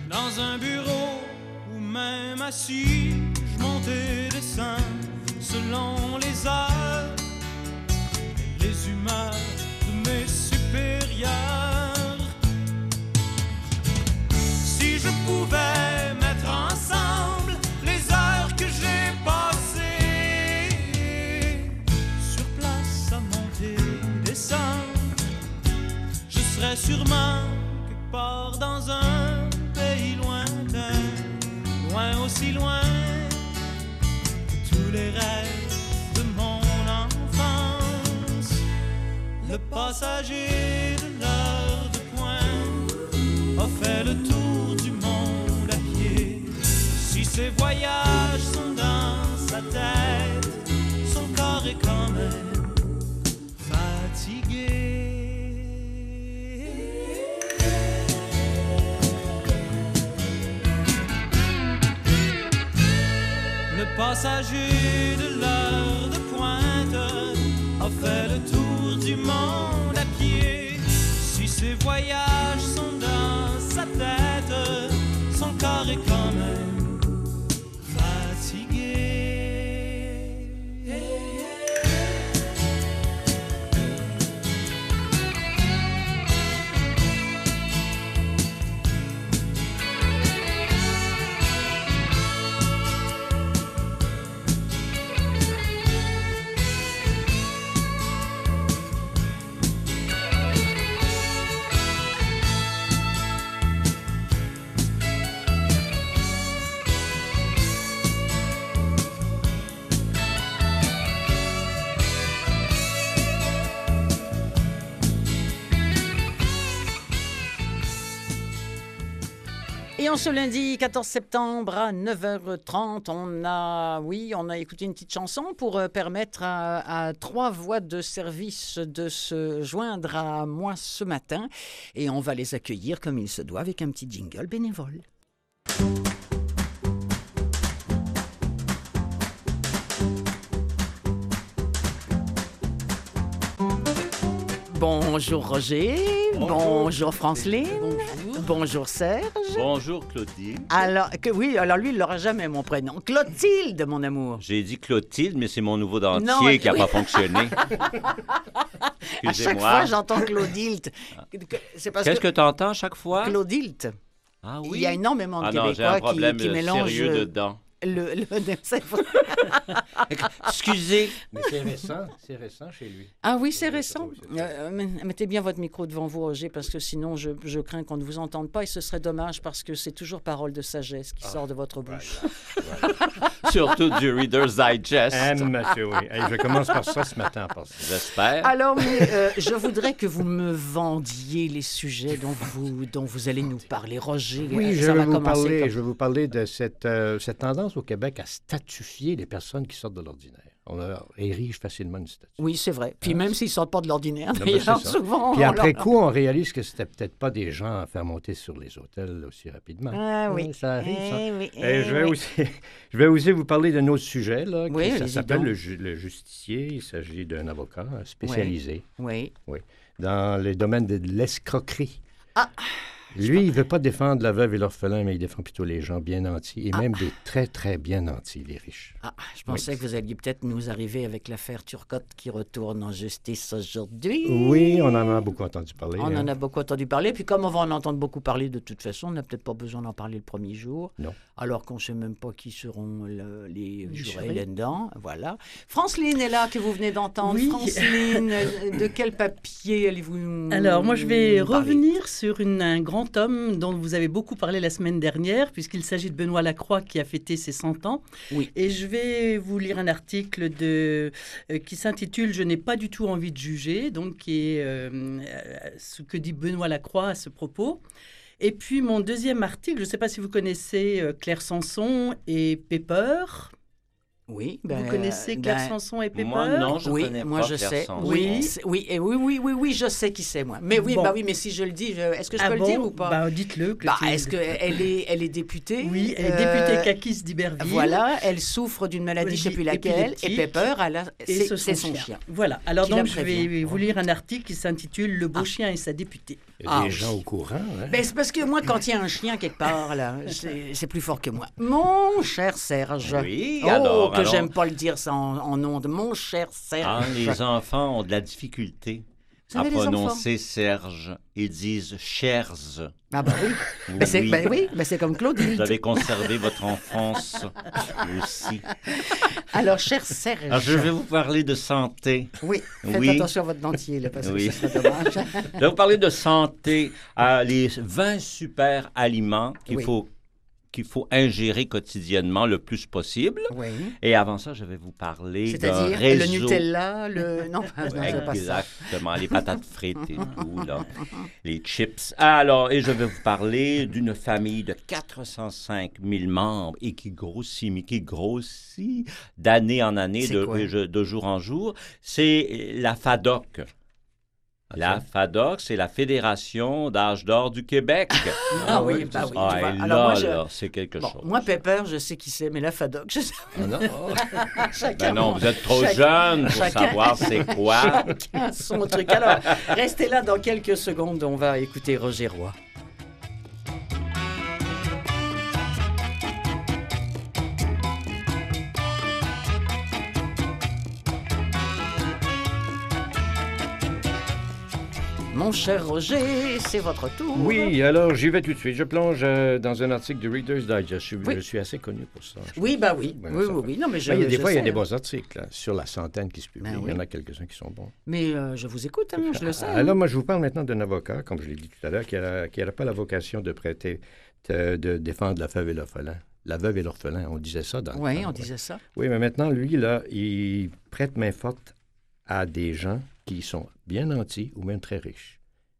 Dans un bureau ou même assis, je montais des seins selon les heures et les humeurs de mes supérieurs. Si je pouvais mettre ensemble les heures que j'ai passées sur place à monter des seins, je serais sûrement quelque part dans un pays lointain, loin aussi loin que tous les rêves de mon enfance. Le passager de l'heure de pointe a fait le tour du monde à pied. Si ses voyages sont dans sa tête, son corps est quand même fatigué. Le passager de l'heure de pointe a fait le tour du monde à pied. Si ses voyages sont dans sa tête, son corps est quand même fatigué. Et en ce lundi quatorze septembre à neuf heures trente, on a, oui, on a écouté une petite chanson pour euh, permettre à, à trois voix de service de se joindre à moi ce matin. Et on va les accueillir comme il se doit avec un petit jingle bénévole. Bonjour Roger, bonjour, bonjour Franceline, bonjour. Bonjour Serge. Bonjour Clotilde. Alors, que, oui, alors lui, il l'aura jamais mon prénom. Clotilde, mon amour. J'ai dit Clotilde, mais c'est mon nouveau dentier non, qui n'a pas fonctionné. À chaque fois, j'entends Claudilde. C'est parce Qu'est-ce que, que tu entends à chaque fois? Claudilde. Ah oui? Il y a énormément de ah non, Québécois j'ai un problème qui, qui mélangent... sérieux dedans. Le, le... Excusez. Mais c'est récent, c'est récent chez lui. Ah oui, c'est récent. Oui, c'est euh, mettez bien votre micro devant vous, Roger, parce que sinon, je, je crains qu'on ne vous entende pas et ce serait dommage parce que c'est toujours parole de sagesse qui ah, sort de votre bouche. Voilà, voilà. Surtout du Reader's Digest. Ah, monsieur, oui. Hey, je commence par ça ce matin. Par ça. J'espère. Alors, mais, euh, je voudrais que vous me vendiez les sujets dont vous, dont vous allez nous parler. Roger, oui, ça je, va vais vous parler, comme... je vais vous parler de cette, euh, cette tendance au Québec à statufier les personnes qui sortent de l'ordinaire. On a, érige facilement une statue. Oui, c'est vrai. Puis ah, même s'ils ne sortent pas de l'ordinaire, non, d'ailleurs, souvent... Puis après leur... coup, on réalise que c'était peut-être pas des gens à faire monter sur les hôtels aussi rapidement. Ah oui. oui ça arrive, eh ça. Oui, eh Et je, vais oui. aussi, je vais aussi vous parler d'un autre sujet, là, qui, oui, ça s'appelle le, ju- le justicier. Il s'agit d'un avocat spécialisé. Oui. oui. Dans les domaines de l'escroquerie. Ah! Lui, il ne veut pas défendre la veuve et l'orphelin, mais il défend plutôt les gens bien nantis, et ah. même des très, très bien nantis, les riches. Ah, je pensais oui. que vous alliez peut-être nous arriver avec l'affaire Turcotte qui retourne en justice aujourd'hui. Oui, on en a beaucoup entendu parler. On hein. en a beaucoup entendu parler. Puis comme on va en entendre beaucoup parler de toute façon, on n'a peut-être pas besoin d'en parler le premier jour. Non. Alors qu'on ne sait même pas qui seront le, les jurés là-dedans. Voilà. Franceline est là, que vous venez d'entendre. Oui. Franceline, de quel papier allez-vous Alors, moi, je vais parler? revenir sur une, un grand homme dont vous avez beaucoup parlé la semaine dernière, puisqu'il s'agit de Benoît Lacroix qui a fêté ses cent ans. Oui. Et je vais vous lire un article de, euh, qui s'intitule « Je n'ai pas du tout envie de juger », donc qui est euh, ce que dit Benoît Lacroix à ce propos. Et puis mon deuxième article, je ne sais pas si vous connaissez euh, Claire Sanson et Pepper. Oui, ben, vous connaissez Claire ben, Sanson et Pepper? Moi, non, je oui, connais moi pas je Claire sais. Sanson. Oui, oui, et oui, oui, oui, oui, je sais qui c'est moi. Mais oui, bon. bah oui, mais si je le dis, je... est-ce que je ah peux bon? le dire ou pas? Bah, dites-le. Bah, est-ce qu'elle est, elle est députée? Oui, elle est députée euh, Kakis d'Iberville. Voilà, elle souffre d'une maladie, je ne sais plus laquelle, et Pepper, elle a, c'est, c'est son, son chien. chien. Voilà. Alors qui donc je vais vous lire un article qui s'intitule « Le beau ah. chien et sa députée ». Il y a Ah, des oui. gens au courant. Hein? Ben, c'est parce que moi, quand il y a un chien quelque part, là, c'est c'est plus fort que moi. Mon cher Serge. Oui, oh, alors, que alors. j'aime pas le dire ça en, en ondes. Mon cher Serge. Ah, les enfants ont de la difficulté Vous à avez des prononcer Serge. Ils disent chers. Ah ben oui. Ben, c'est, Oui. ben oui, ben c'est comme Claudine. Vous avez conservé votre enfance aussi. Alors, cher Serge. Alors, je vais vous parler de santé. Oui, faites Oui. attention à votre dentier, là, parce Oui. que ce serait dommage. Je vais vous parler de santé. Ah, les vingt super aliments qu'il Oui. faut qu'il faut ingérer quotidiennement le plus possible. Oui. Et avant ça, je vais vous parler d'un C'est-à-dire réseau... le Nutella, le... Non, non, c'est pas ça. Exactement, les patates frites et tout, là, les chips. Alors, et je vais vous parler d'une famille de quatre cent cinq mille membres et qui grossit, mais qui grossit d'année en année, C'est de, quoi? de, de jour en jour. C'est la FADOC. La FADOC, c'est la Fédération d'âge d'or du Québec. Ah oui, bah oui. Ah, tu vois. et Alors là, moi, je- là, c'est quelque Bon, chose. moi, Pepper, je sais qui c'est, mais la FADOC, je sais Ah non? chacun. Ben non, vous êtes trop chacun- jeune pour chacun- savoir c'est quoi. Chacun son truc. Alors, restez là dans quelques secondes, on va écouter Roger Roy. Mon cher Roger, c'est votre tour. Oui, alors j'y vais tout de suite. Je plonge euh, dans un article du Reader's Digest. Je suis, Oui. je suis assez connu pour ça. je Oui, bah oui. Ouais, oui, ça oui, va. oui. Non, mais je, Ben, il y a des je fois, il y a sais, des hein. bons articles, là, sur la centaine qui se publient. Ben Il y en oui. a quelques-uns qui sont bons. Mais euh, je vous écoute, hein, je le sais. Alors, moi, je vous parle maintenant d'un avocat, comme je l'ai dit tout à l'heure, qui n'aurait pas la vocation de prêter, de, de défendre la veuve et l'orphelin. La veuve et l'orphelin, on disait ça dans le Oui, temps, on ouais. disait ça. Oui, mais maintenant, lui, là, il prête main forte à des gens qui sont bien nantis ou même très riches.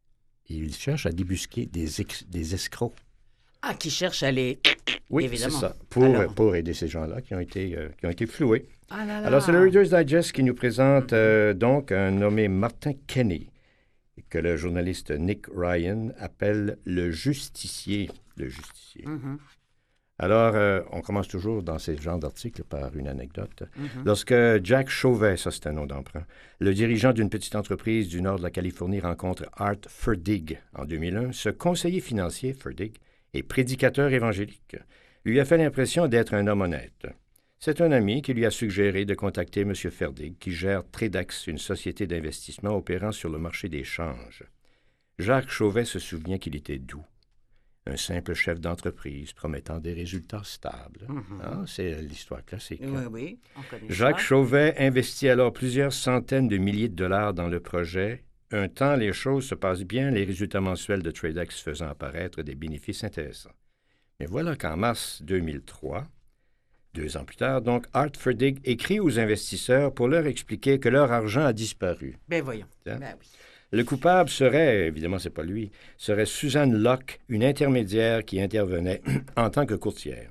Il cherche à débusquer des, ex- des escrocs. Ah, qui cherche à les... Oui, Évidemment. c'est ça. Pour, Alors. pour aider ces gens-là qui ont été, euh, qui ont été floués. Ah là là. Alors, c'est le Reader's Digest qui nous présente euh, donc un nommé Martin Kenney, que le journaliste Nick Ryan appelle le justicier. Le justicier. Mhm, Alors, euh, on commence toujours dans ces genres d'articles par une anecdote. mhm. Lorsque Jack Chauvet, ça c'est un nom d'emprunt, le dirigeant d'une petite entreprise du nord de la Californie rencontre Art Ferdig en deux mille un, ce conseiller financier, Ferdig, et prédicateur évangélique, lui a fait l'impression d'être un homme honnête. C'est un ami qui lui a suggéré de contacter M. Ferdig, qui gère Tredex, une société d'investissement opérant sur le marché des changes. Jacques Chauvet se souvient qu'il était doux. Un simple chef d'entreprise promettant des résultats stables. Mhm. Ah, c'est l'histoire classique. Oui, oui, on connaît Jacques ça. Chauvet investit alors plusieurs centaines de milliers de dollars dans le projet. Un temps, les choses se passent bien, les résultats mensuels de Tradex faisant apparaître des bénéfices intéressants. Mais voilà qu'en mars deux mille trois, deux ans plus tard, donc, Art Ferdig écrit aux investisseurs pour leur expliquer que leur argent a disparu. Ben voyons. Hein? Ben oui. Le coupable serait, évidemment, c'est pas lui, serait Suzanne Locke, une intermédiaire qui intervenait en tant que courtière.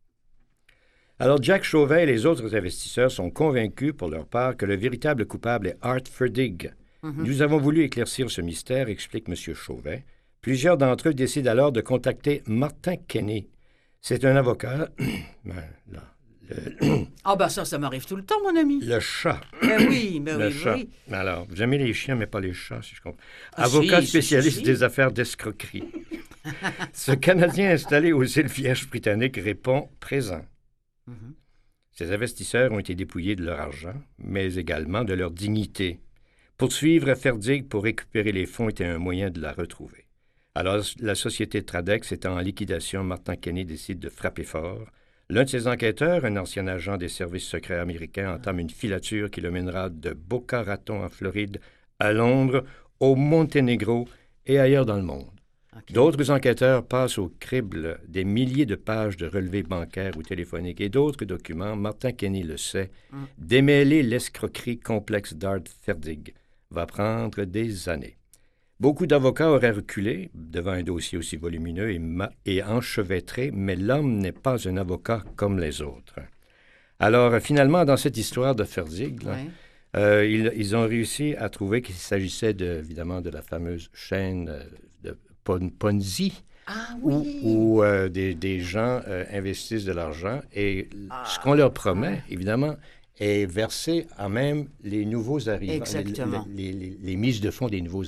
Alors, Jack Chauvet et les autres investisseurs sont convaincus, pour leur part, que le véritable coupable est Art Ferdig. Mhm. Nous avons voulu éclaircir ce mystère, explique M. Chauvet. Plusieurs d'entre eux décident alors de contacter Martin Kenney. C'est un avocat. Ben, là, le, Ah ben ça, ça m'arrive tout le temps, mon ami. le chat. Ben oui, ben Le oui, chat. oui. Alors, vous aimez les chiens, mais pas les chats, si je comprends. Ah, Avocat si, si, spécialiste si, si. des affaires d'escroquerie. Ce Canadien installé aux îles Vierges britanniques répond présent. Mhm. Ces investisseurs ont été dépouillés de leur argent, mais également de leur dignité. Poursuivre Ferdig pour récupérer les fonds était un moyen de la retrouver. Alors, la société Tradex étant en liquidation, Martin Kenney décide de frapper fort. L'un de ses enquêteurs, un ancien agent des services secrets américains, entame une filature qui le mènera de Boca Raton en Floride à Londres, au Monténégro et ailleurs dans le monde. OK. D'autres enquêteurs passent au crible des milliers de pages de relevés bancaires ou téléphoniques et d'autres documents, Martin Kenney le sait, Mm. démêler l'escroquerie complexe d'Art Ferdig va prendre des années. Beaucoup d'avocats auraient reculé devant un dossier aussi volumineux et, ma- et enchevêtré, mais l'homme n'est pas un avocat comme les autres. Alors, finalement, dans cette histoire de Ferdig, là, Ouais. euh, ils, ils ont réussi à trouver qu'il s'agissait de, évidemment de la fameuse chaîne euh, de Pon- Ponzi, Ah où, oui. où, euh, des, des gens euh, investissent de l'argent et Ah. ce qu'on leur promet, évidemment, est versé à même les nouveaux arrivants, Exactement. les, les- les- les mises de fonds des nouveaux arrivants.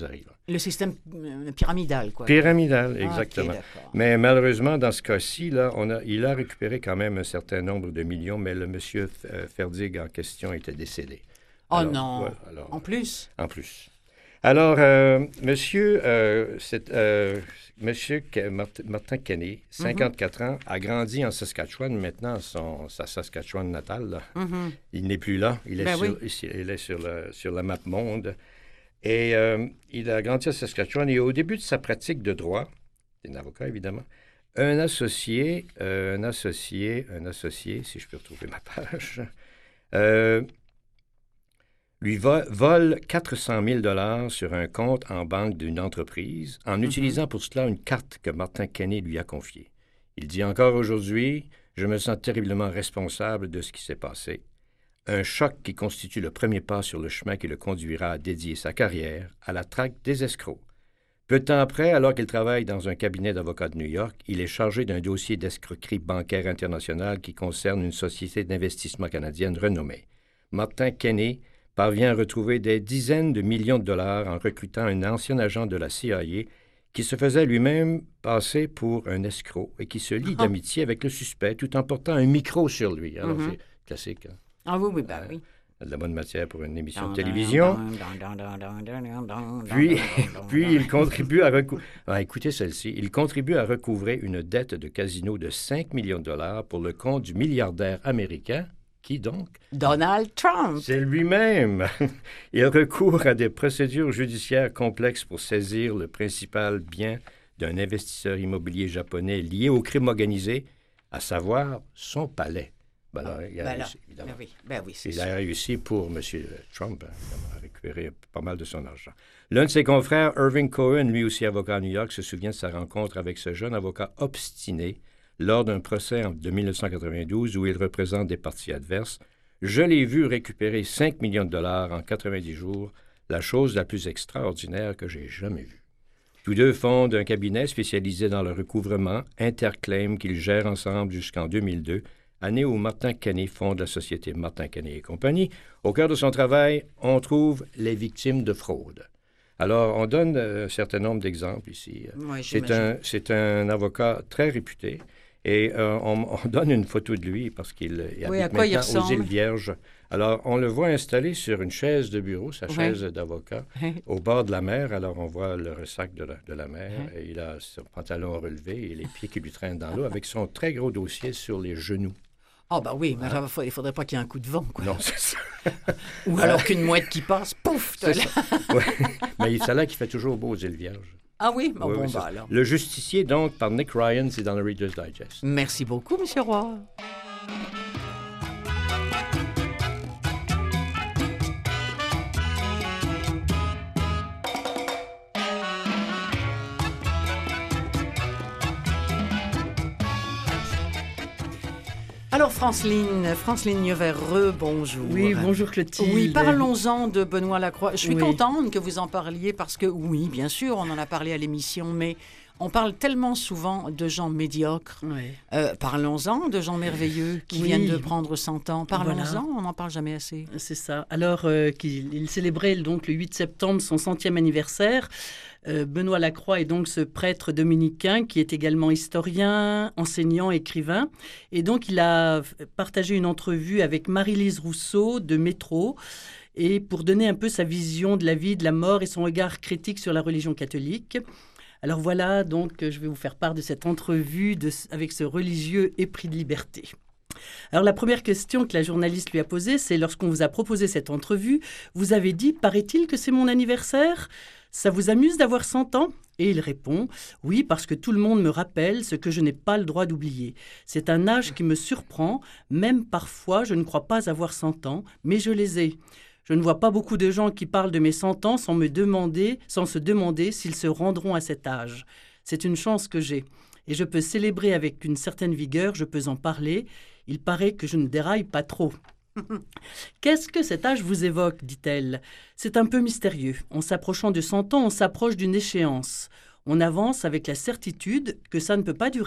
Le système euh, pyramidal, quoi. Pyramidal, exactement. Ah, okay, mais malheureusement, dans ce cas-ci, là, on a, il a récupéré quand même un certain nombre de millions, mais le monsieur euh, Ferdig en question était décédé. Oh alors, non! Voilà, alors, en plus? En plus. Alors, euh, monsieur, euh, c'est, euh, monsieur Ke- Martin, Martin Kenney, cinquante-quatre mm-hmm. ans, a grandi en Saskatchewan, maintenant son, sa Saskatchewan natale. Là. Mm-hmm. Il n'est plus là, il est, ben sur, oui. il est sur, le, sur la map monde. Et euh, il a grandi à Saskatchewan et au début de sa pratique de droit, c'est un avocat évidemment, un associé, euh, un associé, un associé, si je peux retrouver ma page, euh, lui vo- vole quatre cent mille dollars sur un compte en banque d'une entreprise en mm-hmm. utilisant pour cela une carte que Martin Kenney lui a confiée. Il dit encore aujourd'hui, je me sens terriblement responsable de ce qui s'est passé. Un choc qui constitue le premier pas sur le chemin qui le conduira à dédier sa carrière à la traque des escrocs. Peu de temps après, alors qu'il travaille dans un cabinet d'avocats de New York, il est chargé d'un dossier d'escroquerie bancaire internationale qui concerne une société d'investissement canadienne renommée. Martin Kenney parvient à retrouver des dizaines de millions de dollars en recrutant un ancien agent de la C I A qui se faisait lui-même passer pour un escroc et qui se lie d'amitié avec le suspect tout en portant un micro sur lui. Alors, mm-hmm. c'est classique. Hein? Ah oui, oui, ben oui. De la bonne matière pour une émission de télévision. Puis, puis il contribue à recou- ah, écoutez celle-ci. Il contribue à recouvrer une dette de casino de cinq millions de dollars pour le compte du milliardaire américain. Qui donc? Donald Trump. C'est lui-même. Il recourt à des procédures judiciaires complexes pour saisir le principal bien d'un investisseur immobilier japonais lié au crime organisé, à savoir son palais. Ben alors, il a ben réussi, évidemment. Ben oui, ben oui, c'est il sûr. a réussi pour M. Trump hein, à récupérer pas mal de son argent. L'un de ses confrères, Irving Cohen, lui aussi avocat à New York, se souvient de sa rencontre avec ce jeune avocat obstiné lors d'un procès de dix-neuf cent quatre-vingt-douze où il représente des parties adverses. Je l'ai vu récupérer cinq millions de dollars en quatre-vingt-dix jours, la chose la plus extraordinaire que j'ai jamais vue. Tous deux fondent un cabinet spécialisé dans le recouvrement, Interclaim, qu'ils gèrent ensemble jusqu'en deux mille deux, année où Martin Kenney fonde la société Martin Kenney et compagnie. Au cœur de son travail, on trouve les victimes de fraude. Alors, on donne un certain nombre d'exemples ici. Oui, c'est, un, c'est un avocat très réputé et euh, on, on donne une photo de lui parce qu'il il oui, habite maintenant aux Îles Vierges. Alors, on le voit installé sur une chaise de bureau, sa oui. chaise d'avocat, oui. au bord de la mer. Alors, on voit le ressac de la, de la mer. Oui. Et il a son pantalon relevé et les pieds qui lui traînent dans l'eau avec son très gros dossier sur les genoux. Ah, oh, ben oui, mais hein? Il ne faudrait pas qu'il y ait un coup de vent, quoi. Non, c'est ça. Ou alors qu'une mouette qui passe, pouf! C'est ça. Ouais. Mais c'est là qu'il fait toujours beau aux Îles Vierges. Ah oui? Oh, oui, bon, oui, bah alors. Le Justicier, donc, par Nick Ryan, c'est dans le Reader's Digest. Merci beaucoup, M. Roy. Alors, Franceline, Franceline Nieuvert, bonjour. Oui, bonjour Clotilde. Oui, parlons-en de Benoît Lacroix. Je suis oui. contente que vous en parliez parce que, oui, bien sûr, on en a parlé à l'émission, mais on parle tellement souvent de gens médiocres. Oui. Euh, parlons-en de gens merveilleux qui oui. viennent de prendre cent ans. Parlons-en, voilà. on n'en parle jamais assez. C'est ça. Alors euh, qu'il il célébrait donc le huit septembre son centième anniversaire. Euh, Benoît Lacroix est donc ce prêtre dominicain qui est également historien, enseignant, écrivain. Et donc, il a partagé une entrevue avec Marie-Lise Rousseau de Métro et pour donner un peu sa vision de la vie, de la mort et son regard critique sur la religion catholique. Alors voilà, donc, je vais vous faire part de cette entrevue de, avec ce religieux épris de liberté. Alors, la première question que la journaliste lui a posée, c'est lorsqu'on vous a proposé cette entrevue, vous avez dit « Paraît-il que c'est mon anniversaire ? Ça vous amuse d'avoir cent ans ?» Et il répond « Oui, parce que tout le monde me rappelle ce que je n'ai pas le droit d'oublier. C'est un âge qui me surprend, même parfois je ne crois pas avoir cent ans, mais je les ai. Je ne vois pas beaucoup de gens qui parlent de mes cent ans sans me demander, sans se demander s'ils se rendront à cet âge. C'est une chance que j'ai. Et je peux célébrer avec une certaine vigueur, je peux en parler. Il paraît que je ne déraille pas trop. » Qu'est-ce que cet âge vous évoque, dit-elle. C'est un peu mystérieux. En s'approchant de cent ans, on s'approche d'une échéance. On avance avec la certitude que ça ne peut pas durer.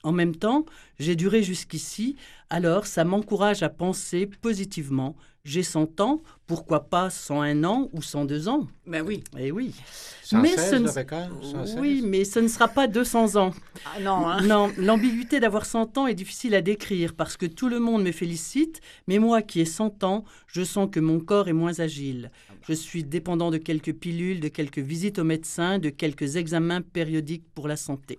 En même temps, j'ai duré jusqu'ici, alors ça m'encourage à penser positivement. J'ai cent ans, pourquoi pas cent un ans ou cent deux ans? Ben oui. Eh oui. cent seize, Mais ce ne- le record? cent seize? Oui, mais ce ne sera pas deux cents ans. Ah non, hein? Non, l'ambiguïté d'avoir cent ans est difficile à décrire parce que tout le monde me félicite, mais moi qui ai cent ans, je sens que mon corps est moins agile. Je suis dépendant de quelques pilules, de quelques visites au médecin, de quelques examens périodiques pour la santé.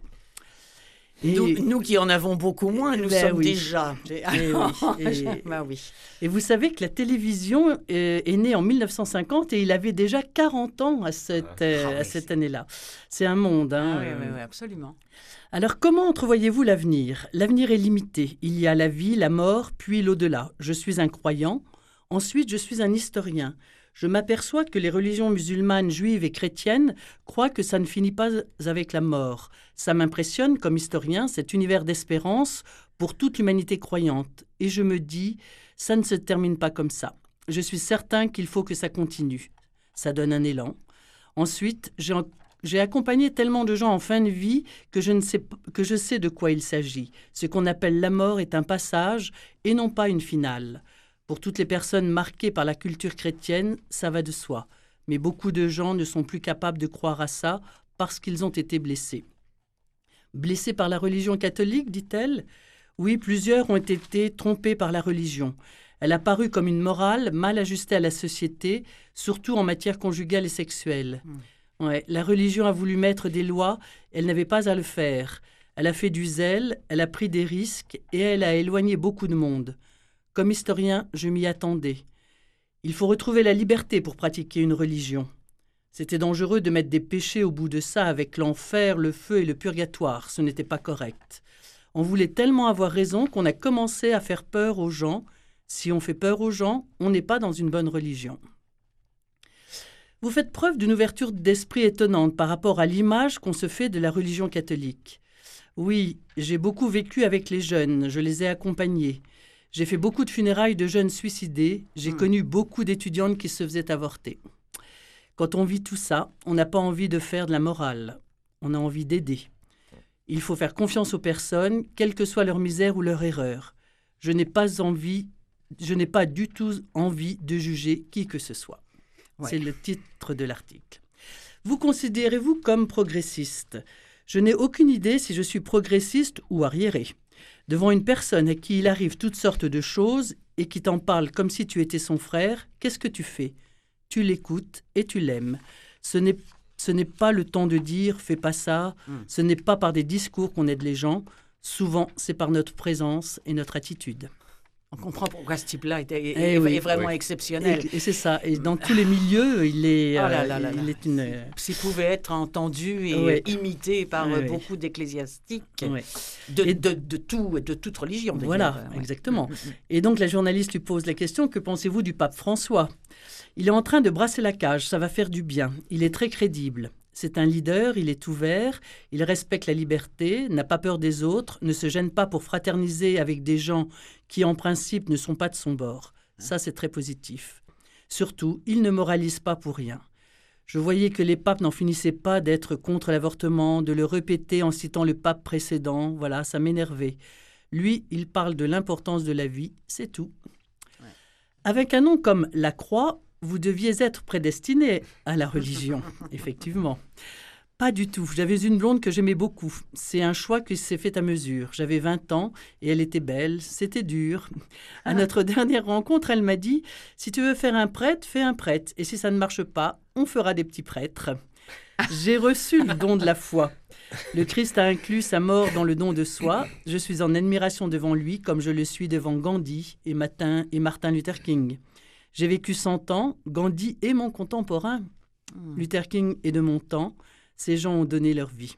Et, Nous, nous qui en avons beaucoup moins, nous Ben sommes oui. déjà... et oui, et- Ben oui. et vous savez que la télévision euh, est née en mille neuf cent cinquante et il avait déjà quarante ans à cette, euh, Ah oui, à cette c'est- année-là. C'est un monde. Hein, Ah oui, euh. oui, oui, absolument. Alors, comment entrevoyez-vous l'avenir? L'avenir est limité. Il y a la vie, la mort, puis l'au-delà. Je suis un croyant. Ensuite, je suis un historien. Je m'aperçois que les religions musulmanes, juives et chrétiennes croient que ça ne finit pas avec la mort. Ça m'impressionne comme historien, cet univers d'espérance pour toute l'humanité croyante. Et je me dis, ça ne se termine pas comme ça. Je suis certain qu'il faut que ça continue. Ça donne un élan. Ensuite, j'ai en- j'ai accompagné tellement de gens en fin de vie que je, ne sais, p- que je sais de quoi il s'agit. Ce qu'on appelle la mort est un passage et non pas une finale. Pour toutes les personnes marquées par la culture chrétienne, ça va de soi. Mais beaucoup de gens ne sont plus capables de croire à ça parce qu'ils ont été blessés. Blessés par la religion catholique, dit-elle? Oui, plusieurs ont été trompés par la religion. Elle a paru comme une morale mal ajustée à la société, surtout en matière conjugale et sexuelle. Ouais, la religion a voulu mettre des lois, elle n'avait pas à le faire. Elle a fait du zèle, elle a pris des risques et elle a éloigné beaucoup de monde. Comme historien, je m'y attendais. Il faut retrouver la liberté pour pratiquer une religion. C'était dangereux de mettre des péchés au bout de ça avec l'enfer, le feu et le purgatoire. Ce n'était pas correct. On voulait tellement avoir raison qu'on a commencé à faire peur aux gens. Si on fait peur aux gens, on n'est pas dans une bonne religion. Vous faites preuve d'une ouverture d'esprit étonnante par rapport à l'image qu'on se fait de la religion catholique. Oui, j'ai beaucoup vécu avec les jeunes, je les ai accompagnés. J'ai fait beaucoup de funérailles de jeunes suicidés, j'ai Mm. connu beaucoup d'étudiantes qui se faisaient avorter. Quand on vit tout ça, on n'a pas envie de faire de la morale, on a envie d'aider. Il faut faire confiance aux personnes, quelle que soit leur misère ou leur erreur. Je n'ai pas envie, je n'ai pas du tout envie de juger qui que ce soit. Ouais. C'est le titre de l'article. Vous considérez-vous comme progressiste? Je n'ai aucune idée si je suis progressiste ou arriéré. Devant une personne à qui il arrive toutes sortes de choses et qui t'en parle comme si tu étais son frère, qu'est-ce que tu fais? Tu l'écoutes et tu l'aimes. Ce n'est, ce n'est pas le temps de dire « fais pas ça Mm. ». Ce n'est pas par des discours qu'on aide les gens. Souvent, c'est par notre présence et notre attitude. On comprend pourquoi ce type-là est, est- Eh est- oui. est vraiment Oui. exceptionnel. Et, et c'est ça. Et dans tous les milieux, il est, Oh là euh, là là il là. est une... S'il pouvait être entendu et Oui. imité par euh, Oui. beaucoup d'ecclésiastiques ouais. de, Et- de, de, tout, de toute religion. d'ailleurs. Voilà, Ouais. exactement. Mm, mm, mm. Et donc la journaliste lui pose la question, que pensez-vous du pape François? Il est en train de brasser la cage, ça va faire du bien. Il est très crédible. C'est un leader, il est ouvert, il respecte la liberté, n'a pas peur des autres, ne se gêne pas pour fraterniser avec des gens qui, en principe, ne sont pas de son bord. Ça, c'est très positif. Surtout, il ne moralise pas pour rien. Je voyais que les papes n'en finissaient pas d'être contre l'avortement, de le répéter en citant le pape précédent. Voilà, ça m'énervait. Lui, il parle de l'importance de la vie, c'est tout. Ouais. Avec un nom comme La Croix, vous deviez être prédestiné à la religion, effectivement. Pas du tout. J'avais une blonde que j'aimais beaucoup. C'est un choix qui s'est fait à mesure. J'avais vingt ans et elle était belle. C'était dur. À notre dernière rencontre, elle m'a dit « Si tu veux faire un prêtre, fais un prêtre. Et si ça ne marche pas, on fera des petits prêtres. » J'ai reçu le don de la foi. Le Christ a inclus sa mort dans le don de soi. Je suis en admiration devant lui comme je le suis devant Gandhi et Martin, et Martin Luther King. J'ai vécu cent ans, Gandhi est mon contemporain. Mm. Luther King est de mon temps, ces gens ont donné leur vie.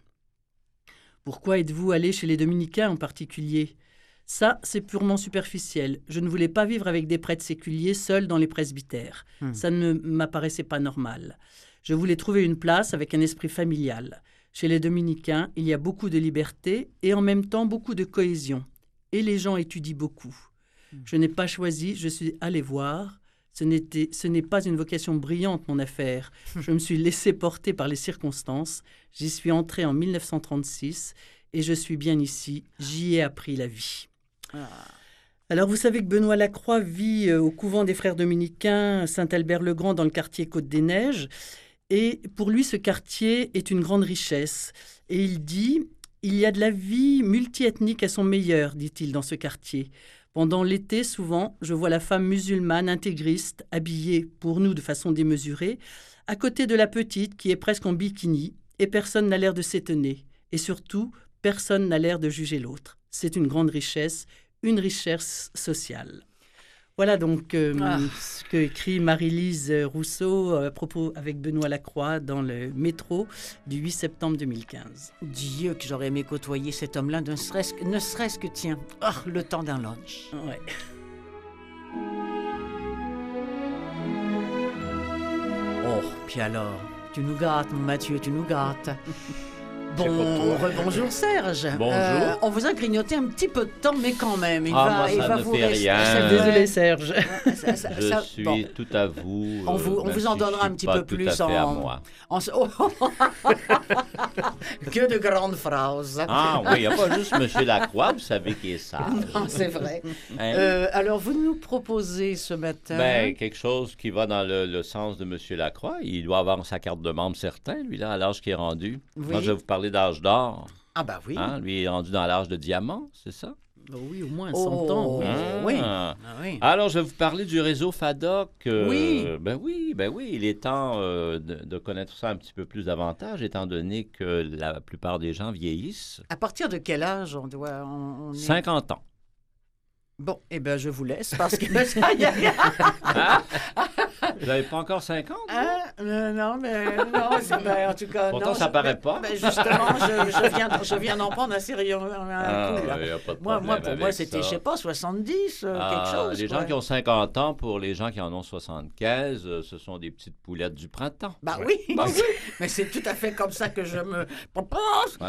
Pourquoi êtes-vous allé chez les dominicains en particulier? Ça, c'est purement superficiel. Je ne voulais pas vivre avec des prêtres séculiers seuls dans les presbytères. Hmm. Ça ne m'apparaissait pas normal. Je voulais trouver une place avec un esprit familial. Chez les dominicains, il y a beaucoup de liberté et en même temps beaucoup de cohésion. Et les gens étudient beaucoup. Hmm. Je n'ai pas choisi, je suis allé voir. Ce n'était, ce n'est pas une vocation brillante, mon affaire. Je me suis laissé porter par les circonstances. J'y suis entré en mille neuf cent trente-six et je suis bien ici. J'y ai appris la vie. Ah. Alors, vous savez que Benoît Lacroix vit euh, au couvent des frères dominicains Saint-Albert-le-Grand dans le quartier Côte-des-Neiges. Et pour lui, ce quartier est une grande richesse. Et il dit, il y a de la vie multiethnique à son meilleur, dit-il, dans ce quartier. Pendant l'été, souvent, je vois la femme musulmane intégriste, habillée, pour nous, de façon démesurée, à côté de la petite qui est presque en bikini, et personne n'a l'air de s'étonner. Et surtout, personne n'a l'air de juger l'autre. C'est une grande richesse, une richesse sociale. Voilà donc euh, ah. ce que écrit Marie-Lise Rousseau à propos avec Benoît Lacroix dans le métro du huit septembre deux mille quinze. Dieu, que j'aurais aimé côtoyer cet homme-là, ne serait-ce que, ne serait-ce que tiens, oh, le temps d'un lunch. Ouais. Oh, puis alors, tu nous gâtes, mon Mathieu, tu nous gâtes. Bon, bonjour Serge. Bonjour. Euh, on vous a grignoté un petit peu de temps, mais quand même, il ah, va, moi, il ça va ne vous fait rester. rien. Désolé Serge. Ça, ça, je ça, suis bon. tout à vous. On vous, on vous en si donnera un petit peu plus tout à fait en. À moi. en... Oh. Que de grandes phrases. Ah oui, il n'y a pas juste M. Lacroix, vous savez qui est sage. Non, c'est vrai. Hein? Euh, alors, vous nous proposez ce matin. Ben, quelque chose qui va dans le, le sens de M. Lacroix. Il doit avoir sa carte de membre certain, lui, là, à l'âge qu'il est rendu. Oui. Moi, je vais vous parler d'âge d'or. Ah, ben oui. Hein? Lui, il est rendu dans l'âge de diamant, c'est ça? Oui, au moins Oh, cent ans. Ah. oui. Ah, oui. Alors, je vais vous parler du réseau FADOC. Euh, Oui. Ben oui, ben oui. Il est temps euh, de, de connaître ça un petit peu plus davantage, étant donné que la plupart des gens vieillissent. À partir de quel âge on doit... On, on est... cinquante ans. Bon, eh bien, je vous laisse parce que ça y est. Hein? Vous n'avez pas encore cinquante? Ah, euh, non, mais non, c'est, ben, en tout cas... Pourtant, non, ça je, paraît ben, pas. Ben, justement, je, je, viens, je viens d'en prendre un sérieux un Ah, coup, là. ouais, y a pas de Moi, problème moi, pour moi, avec c'était, ça. je sais pas, soixante-dix, euh, Ah, quelque chose. les gens quoi. qui ont cinquante ans, pour les gens qui en ont soixante-quinze, euh, ce sont des petites poulettes du printemps. Bah oui, bah oui, mais c'est tout à fait comme ça que je me propose.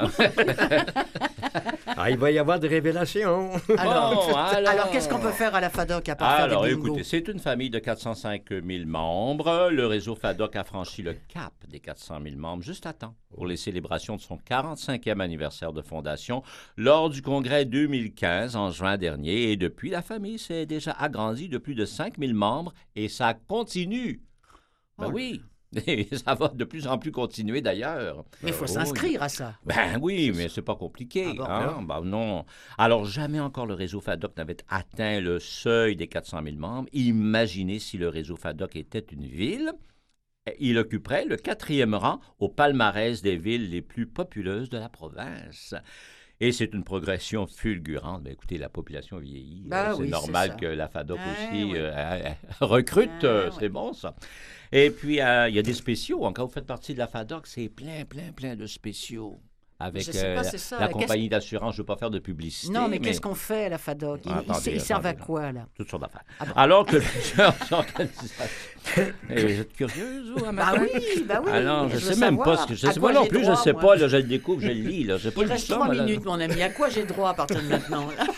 Ah, il va y avoir des révélations. Alors, Bon, alors... alors, qu'est-ce qu'on peut faire à la FADOC à part faire Alors, des bingos? écoutez, c'est une famille de quatre cent cinq mille membres. Le réseau FADOC a franchi le cap des quatre cent mille membres juste à temps pour les célébrations de son quarante-cinquième anniversaire de fondation lors du congrès deux mille quinze en juin dernier. Et depuis, la famille s'est déjà agrandie de plus de cinq mille membres et ça continue. Ben Oh. oui. Et ça va de plus en plus continuer d'ailleurs. Mais il faut Oh, s'inscrire à ça. Ben oui, mais c'est pas compliqué. Ah bon, hein? Ben non. Alors, jamais encore le réseau FADOC n'avait atteint le seuil des quatre cent mille membres. Imaginez si le réseau FADOC était une ville. Il occuperait le quatrième rang au palmarès des villes les plus populeuses de la province. Et c'est une progression fulgurante. Ben, écoutez, la population vieillit. Ben euh, c'est oui, normal c'est que la FADOC Ah, aussi oui. euh, recrute. Ah, euh, oui. c'est bon, ça. Et puis, euh, il y a des spéciaux. Quand vous faites partie de la FADOC, c'est plein, plein, plein de spéciaux. Avec Je sais pas, euh, la, c'est ça, la là, compagnie d'assurance, je ne veux pas faire de publicité. Non, mais, qu'est-ce qu'on fait à la FADOC? Ils, Ah, ils- attendez, ils servent à attendez, quoi, là? Toutes sortes d'affaires. Ah bon? Alors que plusieurs organisations... Eh, vous êtes curieuse, vous, à Bah matin? oui, bah oui. Alors, je ne veux sais même savoir pas ce que... Je à sais quoi pas non j'ai plus, je droit, ne sais moi. pas. Là, je le découvre, je le lis. Là. J'ai pas Il lu reste ça, trois moi, là. minutes, mon ami. À quoi j'ai droit à partir de maintenant? Là?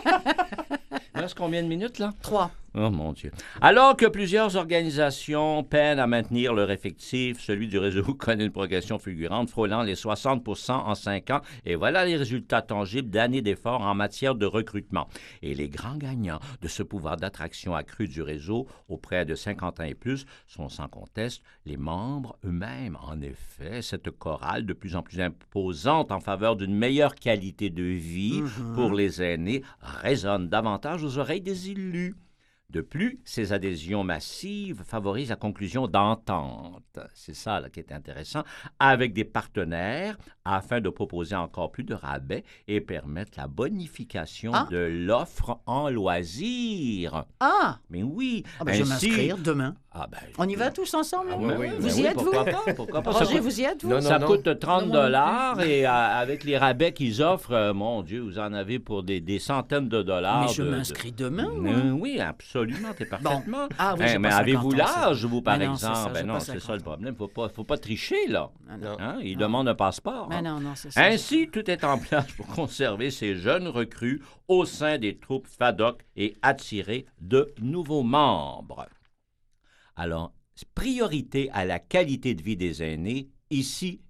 Il reste combien de minutes, là? Trois. Oh mon Dieu. Alors que plusieurs organisations peinent à maintenir leur effectif, celui du réseau connaît une progression fulgurante, frôlant les soixante pour cent en cinq ans. Et voilà les résultats tangibles d'années d'efforts en matière de recrutement. Et les grands gagnants de ce pouvoir d'attraction accru du réseau auprès de cinquante ans et plus sont sans conteste les membres eux-mêmes. En effet, cette chorale de plus en plus imposante en faveur d'une meilleure qualité de vie Mm-hmm. pour les aînés résonne davantage aux oreilles des élus. De plus, ces adhésions massives favorisent la conclusion d'ententes, c'est ça là, qui est intéressant, avec des partenaires afin de proposer encore plus de rabais et permettre la bonification Ah. de l'offre en loisirs. Ah! Mais oui, Ah ben, je vais ainsi- m'inscrire demain. Ah ben, On y va tous ensemble? Ah là? oui, oui, Vous ben y oui, êtes, vous? pourquoi pas, pourquoi pas. Ça Roger, coûte- vous y êtes, vous? Non, non, Ça non. coûte trente Non, moi non dollars et euh, avec les rabais qu'ils offrent, euh, mon Dieu, vous en avez pour des, des centaines de dollars. Mais je de- de- m'inscris demain, moi. Euh, oui, absolument, t'es parfaitement. Ah oui, Hein, j'ai mais pas avez-vous cinquante ans, ça. l'âge, vous, par Mais non, c'est exemple? ça, Ben j'ai non, pas c'est ça cinquante le problème. Faut pas, faut pas tricher, là. Ah, non. Hein? Il demande un passeport. Mais hein. non, non, c'est ça. Ainsi, tout est en place pour conserver ces jeunes recrues au sein des troupes FADOC et attirer de nouveaux membres. Alors, priorité à la qualité de vie des aînés, ici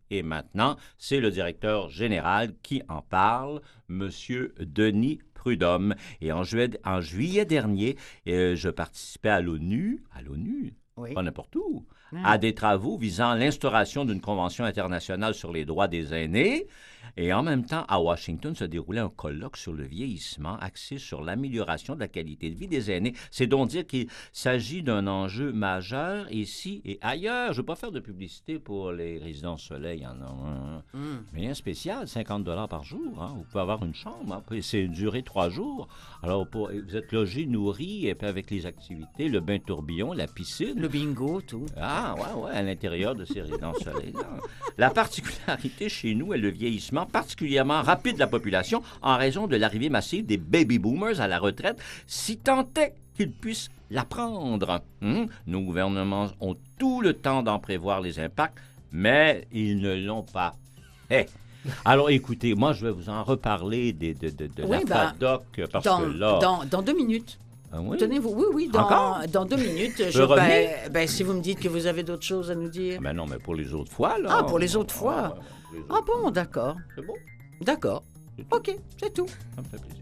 Et maintenant, c'est le directeur général qui en parle, M. Denis Prudhomme. Et en juillet, en juillet dernier, euh, je participais à l'ONU, à l'ONU, Oui. pas n'importe où, Mm. à des travaux visant l'instauration d'une convention internationale sur les droits des aînés. Et en même temps, à Washington, se déroulait un colloque sur le vieillissement axé sur l'amélioration de la qualité de vie des aînés. C'est donc dire qu'il s'agit d'un enjeu majeur ici et ailleurs. Je ne veux pas faire de publicité pour les résidences soleil. Il y en a un, Mm. rien spécial, cinquante dollars par jour. Hein. Vous pouvez avoir une chambre. Hein. Puis c'est duré trois jours. Alors, pour, vous êtes logé, nourri, et puis avec les activités, le bain tourbillon, la piscine. Le bingo, tout. Ah, ouais, ouais, à l'intérieur de ces résidences soleil-là. La particularité chez nous est le vieillissement particulièrement rapide de la population en raison de l'arrivée massive des baby boomers à la retraite, si tant est qu'ils puissent la prendre. Hum? Nos gouvernements ont tout le temps d'en prévoir les impacts, mais ils ne l'ont pas fait. Alors, écoutez, moi, je vais vous en reparler des- de, de, de Oui, la ben, FADOC, parce Dans, que là... dans, dans deux minutes. Ah oui? Tenez-vous, oui, oui, dans, Encore? dans deux minutes. Je, peux revenir? ben, ben, si vous me dites que vous avez d'autres choses à nous dire. Ah, ben non, mais pour les autres fois, là... Ah, pour les autres fois. Ah, ouais, ouais, pour les Ah autres bon, fois. d'accord. C'est bon? D'accord. C'est tout. OK, c'est tout. Ça me fait plaisir.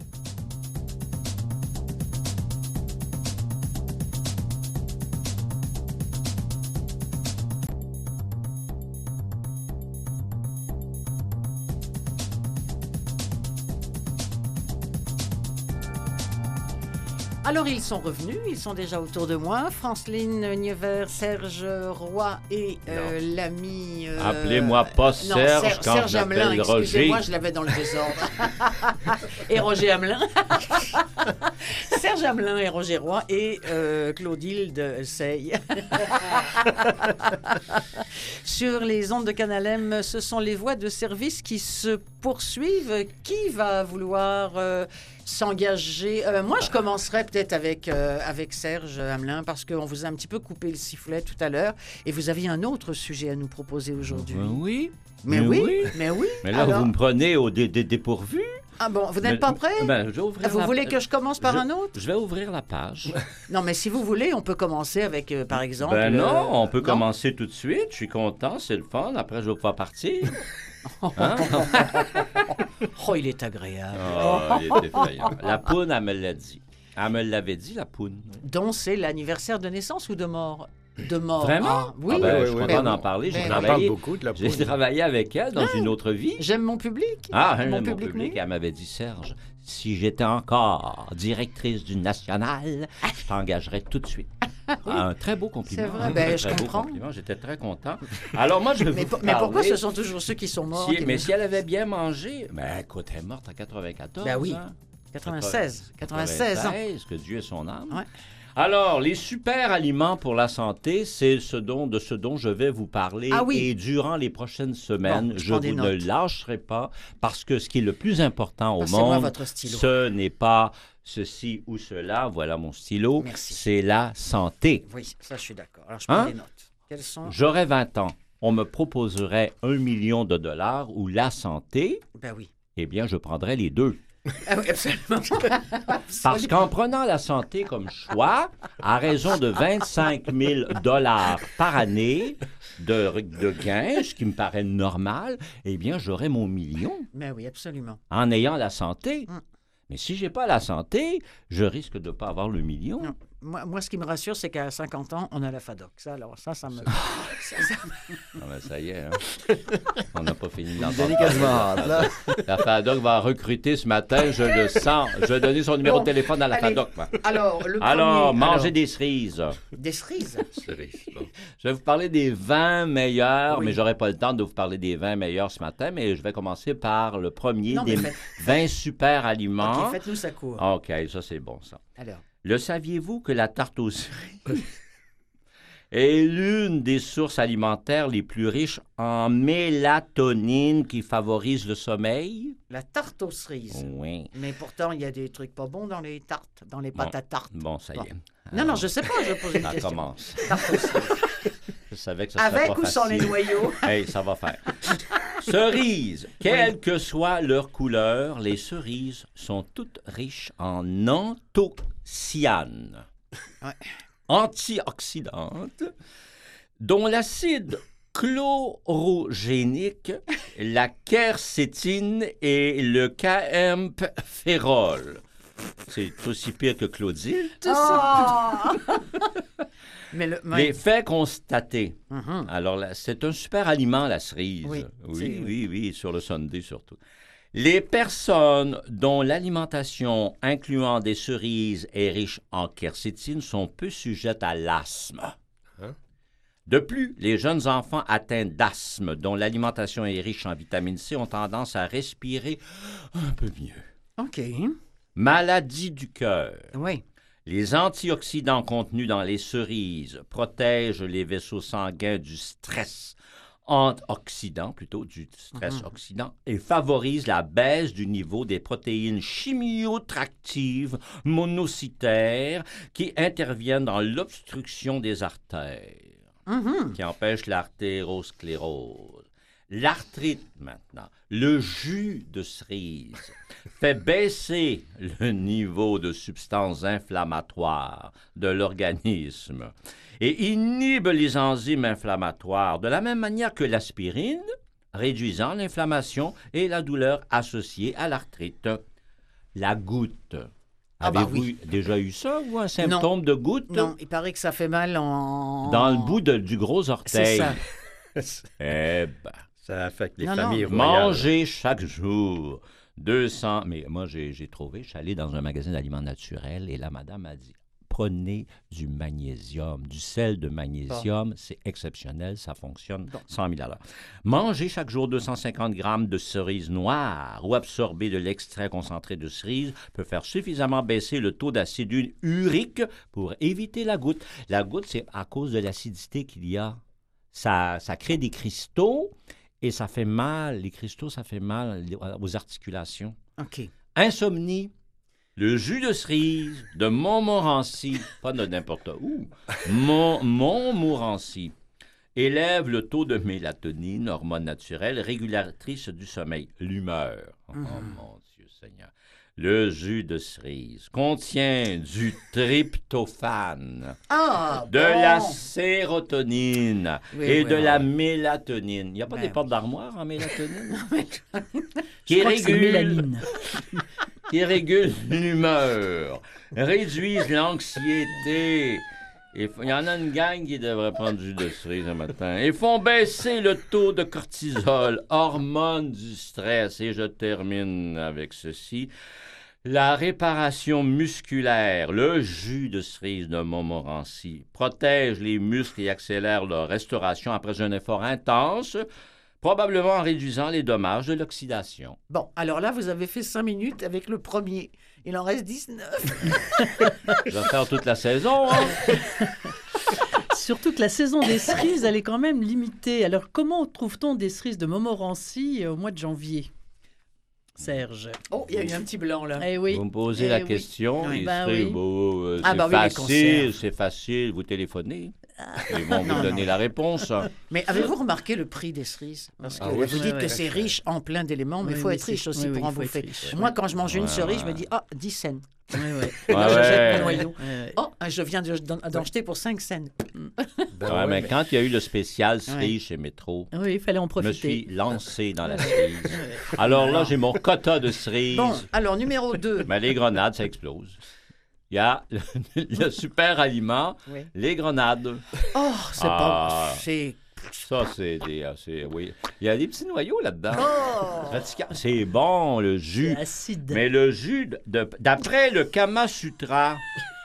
Alors, ils sont revenus, ils sont déjà autour de moi. Franceline Nievert, Serge Roy et euh, l'ami... euh, Appelez-moi pas non, Serge Ser- quand Serge je Hamelin, m'appelle Roger. excusez-moi, je l'avais dans le désordre. Et Roger Hamelin. Serge Hamelin et Roger Roy et euh, Claudilde Sey. Sur les ondes de Canal M, ce sont les voies de service qui se poursuivent. Qui va vouloir euh, s'engager? Euh, moi, je commencerai peut-être avec, euh, avec Serge Hamelin parce qu'on vous a un petit peu coupé le sifflet tout à l'heure et vous aviez un autre sujet à nous proposer aujourd'hui. Ben oui. Mais mais oui, oui. mais oui. Mais là, Alors- vous me prenez au dé- dé- dépourvu. Ah bon, vous n'êtes Mais- pas prêt? Ben, je vais ouvrir Vous la- voulez que je commence par je- un autre? Je vais ouvrir la page. Non, mais si vous voulez, on peut commencer avec, euh, par exemple... Ben non, euh, on peut non? commencer tout de suite. Je suis content, c'est le fun. Après, je vais pouvoir partir. Hein? Oh, il est agréable. Ah, il est effrayant. La poune, elle me l'a dit. Elle me l'avait dit, la poune. Donc, c'est l'anniversaire de naissance ou de mort? De mort. Vraiment? Ah, oui. Ah ben, oui, je suis oui, content oui. d'en parler. J'ai Ben, On en parle travaillé, beaucoup de la j'ai poudre. travaillé avec elle dans une autre vie. J'aime mon public. Ah, mon mon public, public, oui. elle m'avait dit, Serge, si j'étais encore directrice du National, je t'engagerais tout de suite. Ah, un très beau compliment. C'est vrai, Un ben, très, je très beau comprends. compliment. J'étais très content. Alors, moi, je vais Mais, vous pour- mais pourquoi parler- ce sont toujours ceux qui sont morts? Si- qui mais nous- si elle avait bien mangé, ben écoute, elle est morte en quatre-vingt-quatorze. Ben oui. hein? quatre-vingt-seize. quatre-vingt-seize ans. quatre-vingt-seize, que Dieu ait son âme. Ouais. Alors, les super aliments pour la santé, c'est ce dont, de ce dont je vais vous parler. Ah oui. Et durant les prochaines semaines, Bon, je je prends vous des ne notes. lâcherai pas parce que ce qui est le plus important au Passez-moi monde, votre stylo. ce n'est pas ceci ou cela. Voilà mon stylo. Merci. C'est la santé. Oui, ça, je suis d'accord. Alors, je prends Hein? des notes. Quelles sont... J'aurais vingt ans. On me proposerait un million de dollars ou la santé. Ben oui. Eh bien, je prendrais les deux. Ah oui, absolument. Parce qu'en prenant la santé comme choix, à raison de vingt-cinq mille dollars par année de, de gains, ce qui me paraît normal, eh bien, j'aurai mon million Ben oui, absolument. en ayant la santé. Mm. Mais si j'ai pas la santé, je risque de ne pas avoir le million. Non. Moi, moi, ce qui me rassure, c'est qu'à cinquante ans, on a la FADOC. Ça, alors, ça, ça me... ça, ça- Ah ben, ça y est, hein. On n'a pas fini d'entendre. Donnez quasiment hâte, là. La FADOC va recruter ce matin, je le sens. Je vais donner son numéro Bon, de téléphone à la allez. FADOC. moi. Alors, le Alors, premier... manger alors, des cerises. des cerises. Je vais vous parler des vingt meilleurs, Oui. mais j'aurai pas le temps de vous parler des vingt meilleurs ce matin, mais je vais commencer par le premier Non, des mais faites- vingt super aliments. OK, faites-nous ça court. OK, ça c'est bon ça. Alors, Le saviez-vous que la tarte aux cerises est l'une des sources alimentaires les plus riches en mélatonine qui favorise le sommeil? la tarte aux cerises. Oui. Mais pourtant, il y a des trucs pas bons dans les tartes, dans les pâtes Bon. à tarte. Bon, ça y Bon. est. Non, non, je sais pas, je pose une Ça question. commence. Tarte aux cerises. Je savais que ça serait Avec pas ou sans les facile. noyaux? Hey, ça va faire. Cerises. Quelle que soit leur couleur, les cerises sont toutes riches en anthocyanes, Ouais. antioxydantes, dont l'acide chlorogénique, la quercétine et le campérol. C'est aussi pire que Claudine. Oh! Mais le, ouais. Les faits constatés. Mm-hmm. Alors, là, c'est un super aliment, la cerise. Oui, oui, oui, oui, sur le Sunday surtout. Les personnes dont l'alimentation incluant des cerises est riche en quercétine sont peu sujettes à l'asthme. Hein? De plus, les jeunes enfants atteints d'asthme dont l'alimentation est riche en vitamine C ont tendance à respirer un peu mieux. OK. Maladie du cœur. Oui. Les antioxydants contenus dans les cerises protègent les vaisseaux sanguins du stress antioxydant, plutôt du stress Mhm. oxydant, et favorisent la baisse du niveau des protéines chimiotractives monocytaires qui interviennent dans l'obstruction des artères, Mhm. qui empêchent l'artérosclérose. L'arthrite, maintenant. Le jus de cerise fait baisser le niveau de substances inflammatoires de l'organisme et inhibe les enzymes inflammatoires de la même manière que l'aspirine, réduisant l'inflammation et la douleur associée à l'arthrite. La goutte. Ah bah Avez-vous oui. déjà eu ça, ou un symptôme de goutte? Non, il paraît que ça fait mal en... Dans le bout de- du gros orteil. C'est ça. Eh ben... Ça affecte les Non, non. familles royales. Manger chaque jour deux cents... Mais moi, j'ai, j'ai trouvé, je suis allé dans un magasin d'aliments naturels et la madame m'a dit, prenez du magnésium, du sel de magnésium, c'est exceptionnel, ça fonctionne Bon. cent mille à l'heure. Mangez chaque jour deux cent cinquante grammes de cerises noires ou absorber de l'extrait concentré de cerise peut faire suffisamment baisser le taux d'acide urique pour éviter la goutte. La goutte, c'est à cause de l'acidité qu'il y a. Ça, ça crée des cristaux et ça fait mal. Les cristaux, ça fait mal aux articulations. OK. Insomnie. Le jus de cerise de Montmorency, pas de n'importe où, Mont- Montmorency, élève le taux de mélatonine, hormone naturelle, régulatrice du sommeil, l'humeur. Oh, Mhm. mon Dieu Seigneur. Le jus de cerise contient du tryptophane, Ah, de bon. la sérotonine Oui, et oui, de oui. la mélatonine. Il n'y a pas Ben des oui. portes d'armoire en mélatonine? Je qui crois que c'est régule, mélanine. qui régule l'humeur, réduisent l'anxiété. Il faut- il y en a une gang qui devrait prendre du jus de cerise un matin. Ils font baisser le taux de cortisol, hormone du stress. Et je termine avec ceci. La réparation musculaire, le jus de cerise de Montmorency, protège les muscles et accélère leur restauration après un effort intense, probablement en réduisant les dommages de l'oxydation. Bon, alors là, vous avez fait cinq minutes avec le premier. Il en reste dix-neuf. Je vais faire toute la saison, hein? Surtout que la saison des cerises, elle est quand même limitée. Alors, comment trouve-t-on des cerises de Montmorency au mois de janvier, Serge? Oh, il y a eu un petit blanc, là. Eh oui. Vous me posez Eh la oui. question, Oui. il Ben serait, oui. bon, euh, Ah, c'est bah oui, les facile, conserves. c'est facile, vous téléphonez. Ils vont Non, vous donner non. la réponse. Mais avez-vous remarqué le prix des cerises? Parce que Ah oui, vous ouais, dites ouais. que c'est riche en plein d'éléments, mais il Oui, faut oui, être c'est- riche aussi oui, pour oui, en il faut être bouffer. riche. Moi, quand je mange une Ouais, cerise, je ouais. me dis, ah, dix cents. Ouais, ouais. Là, Ouais, je jette ouais. mon noyau. Ouais. Oh, je viens de- d'en d'en jeter pour cinq cents. Ben Ouais, ouais, mais mais- quand il y a eu le spécial cerise Ouais. chez Métro, Oui, il fallait en je me suis profiter. lancé dans la cerise. Alors là, j'ai mon quota de cerises. Bon, alors, numéro deux. Mais les grenades, ça explose. Il y a le, le super aliment, Oui. les grenades. Oh, c'est Ah. pas... C'est... Ça, c'est des... euh, c'est- oui. Il y a des petits noyaux là-dedans. Oh! Fatigant. C'est bon, le jus. C'est acide. Mais le jus, de- de- d'après le Kama Sutra,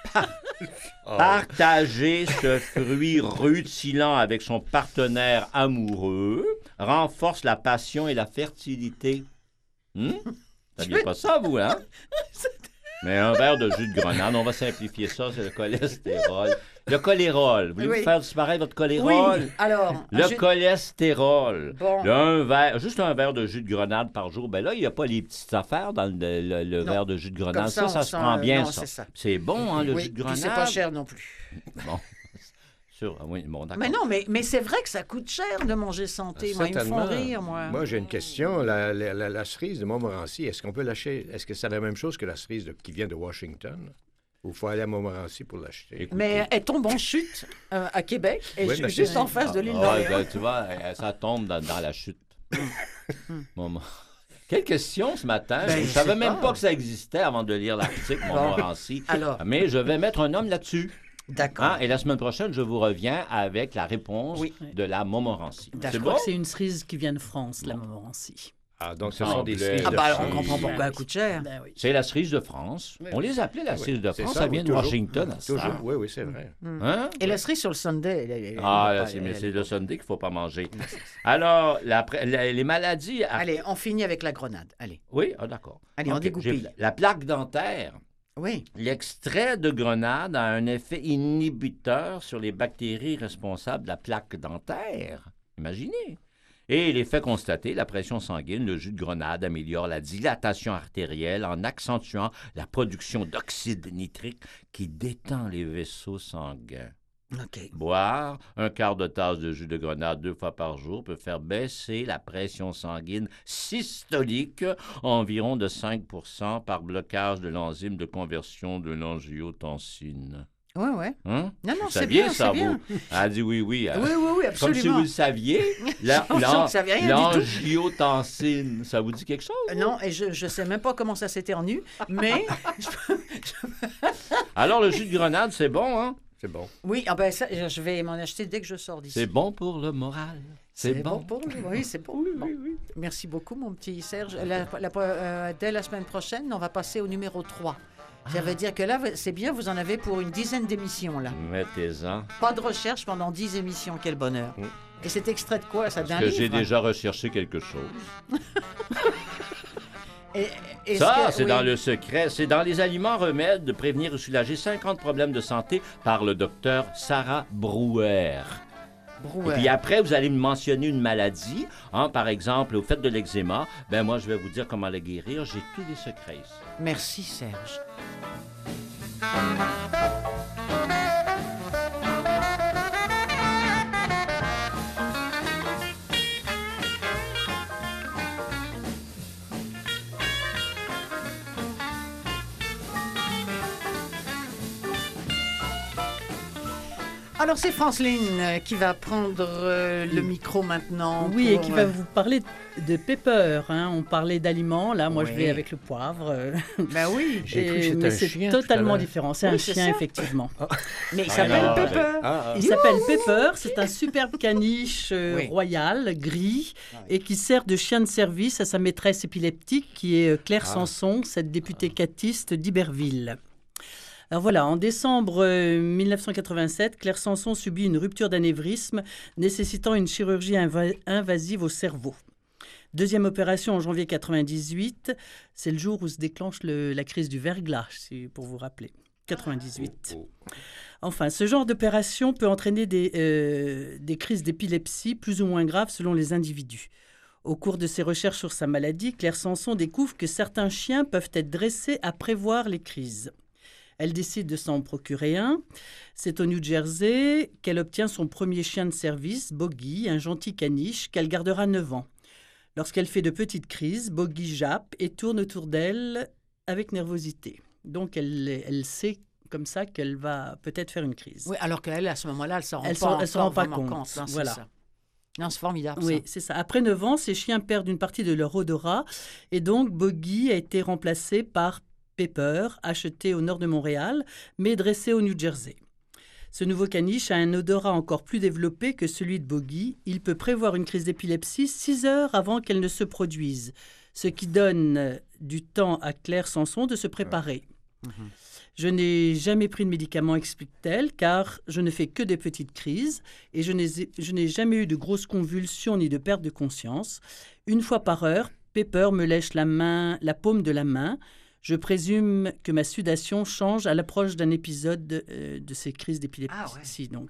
Ah, partager ce fruit rutilant avec son partenaire amoureux renforce la passion et la fertilité. Hum? Vous saviez pas ça, vous, hein? Mais un verre de jus de grenade, on va simplifier ça, c'est le cholestérol. Le colérol. Voulez-vous Oui. faire disparaître votre Oui, colérol? alors... Le je- cholestérol. Bon. Le un verre, juste un verre de jus de grenade par jour. Ben là, il n'y a pas les petites affaires dans le, le- le Non. verre de jus de Comme grenade. Ça, ça, on se sent, prend euh, bien, non, ça. c'est ça. C'est bon, hein, le Oui, jus de puis grenade. c'est pas cher non plus. Bon. Sur, ah oui, bon, d'accord. Mais non, mais, mais c'est vrai que ça coûte cher de manger santé. Moi, ils me font certainement. rire, moi. Moi, j'ai une question. La, la- la- la cerise de Montmorency, est-ce qu'on peut l'acheter? Est-ce que c'est la même chose que la cerise de- qui vient de Washington? Il faut aller à Montmorency pour l'acheter. Écoutez. Mais elle tombe en chute euh, à Québec, et Oui, ju- ben, juste c'est- en face de l'île Ah, d'Orléans. ben, tu vois, euh, ça tombe dans, dans la chute. Moment. Quelle question ce matin? Ben, je ne je savais sais même pas. pas que ça existait avant de lire l'article Montmorency. Alors. Mais je vais mettre un homme là-dessus. D'accord. Hein? Et la semaine prochaine, je vous reviens avec la réponse Oui. de la Montmorency. D'accord. C'est Je bon? crois que c'est une cerise qui vient de France, la Montmorency. Ah, donc ce Ah, sont des bleu. cerises Ah de bah, France. on comprend pourquoi Ben elle oui. coûte cher. Ben oui. C'est la cerise de France. Oui, On les appelait la Oui, cerise de c'est France. ça, Ça, oui, vient de toujours. Washington. ça. Toujours, oui, oui, c'est vrai. Hein? Et la cerise sur le Sunday. elle- elle- elle- Ah, elle- là, c'est, elle- mais elle- c'est le Sunday qu'il ne faut pas manger. Alors, la pré- la- les maladies... à- Allez, on finit avec la grenade. Allez. Oui, ah, d'accord. Allez, on Ok, dégoupille. j'ai- La plaque dentaire. Oui. L'extrait de grenade a un effet inhibiteur sur les bactéries responsables de la plaque dentaire. Imaginez. Et l'effet constaté, la pression sanguine, le jus de grenade améliore la dilatation artérielle en accentuant la production d'oxyde nitrique qui détend les vaisseaux sanguins. OK. Boire un quart de tasse de jus de grenade deux fois par jour peut faire baisser la pression sanguine systolique environ de cinq pour cent par blocage de l'enzyme de conversion de l'angiotensine. Ouais, ouais. Hein? Non, non, Vous c'est saviez bien, ça, c'est bien. vous? Elle a dit oui, oui. hein. Oui, oui, oui, Comme si absolument. vous le saviez, la- Je l'an- ne savais rien du tout. l'angiotensine, ça vous dit quelque chose? Euh, Non, et je ne sais même pas comment ça s'éternue, mais Alors, le jus de grenade, c'est bon, hein? C'est bon. oui, ah ben ça, je vais m'en acheter dès que je sors d'ici. C'est bon pour le moral. C'est bon. pour le- Oui, c'est bon. Bon. Merci beaucoup, mon petit Serge. La- la- euh, dès la semaine prochaine, on va passer au numéro trois. Ça veut dire que là, c'est bien, vous en avez pour une dizaine d'émissions, là. Mettez-en. Pas de recherche pendant dix émissions, quel bonheur. Mm. Et c'est extrait de quoi, ça, d'un Parce que j'ai livre? déjà recherché quelque chose. Et- est-ce Ça, que- c'est oui. dans le secret. C'est dans les aliments remèdes de prévenir ou soulager cinquante problèmes de santé par le docteur Sarah Brouwer. Brouwer. Et puis après, vous allez me mentionner une maladie. Hein, par exemple, au fait de l'eczéma, ben moi, je vais vous dire comment la guérir. J'ai tous les secrets ici. Merci, Serge. Alors, c'est Franceline euh, qui va prendre euh, le micro maintenant. Oui, et pour, qui va euh, vous parler de pepper. Hein. On parlait d'aliments. Là, moi, je Oui. vais avec le poivre. euh, Ben oui, J'ai cru que et- c'était mais un c'est chien tout à totalement l'heure. différent. C'est Oui, un c'est chien, ça. effectivement. mais il Ah, s'appelle non, Pepper. Ah, ah. Il s'appelle Pepper. C'est un superbe caniche euh, Oui. royal, gris, et qui sert de chien de service à sa maîtresse épileptique, qui est euh, Claire Ah. Sanson, cette députée catiste d'Iberville. Alors voilà, en décembre euh, mille neuf cent quatre-vingt-sept, Claire Sanson subit une rupture d'anévrisme nécessitant une chirurgie inva- invasive au cerveau. Deuxième opération en janvier quatre-vingt-dix-huit, c'est le jour où se déclenche le- la crise du verglas, si- pour vous rappeler. quatre-vingt-dix-huit. Oh, oh. Enfin, ce genre d'opération peut entraîner des, euh, des crises d'épilepsie plus ou moins graves selon les individus. Au cours de ses recherches sur sa maladie, Claire Sanson découvre que certains chiens peuvent être dressés à prévoir les crises. Elle décide de s'en procurer un. C'est au New Jersey qu'elle obtient son premier chien de service, Boggy, un gentil caniche qu'elle gardera neuf ans. Lorsqu'elle fait de petites crises, Boggy jappe et tourne autour d'elle avec nervosité. Donc, elle, elle sait comme ça qu'elle va peut-être faire une crise. Oui, alors qu'elle, à ce moment-là, elle ne s'en rend Elle pas, s'en- elle s'en rend encore pas vraiment compte. hein, c'est Voilà. ça. Non, c'est formidable, Oui, ça. c'est ça. Après neuf ans, ces chiens perdent une partie de leur odorat et donc Boggy a été remplacé par Pepper, acheté au nord de Montréal, mais dressé au New Jersey. Ce nouveau caniche a un odorat encore plus développé que celui de Boggy. Il peut prévoir une crise d'épilepsie six heures avant qu'elle ne se produise, ce qui donne euh, du temps à Claire Sanson de se préparer. Je n'ai jamais pris de médicaments, explique-t-elle, car je ne fais que des petites crises et je n'ai, je n'ai jamais eu de grosses convulsions ni de perte de conscience. Une fois par heure, Pepper me lèche la main, la paume de la main. Je présume que ma sudation change à l'approche d'un épisode de, euh, de ces crises d'épilepsie. Ah ouais. Donc.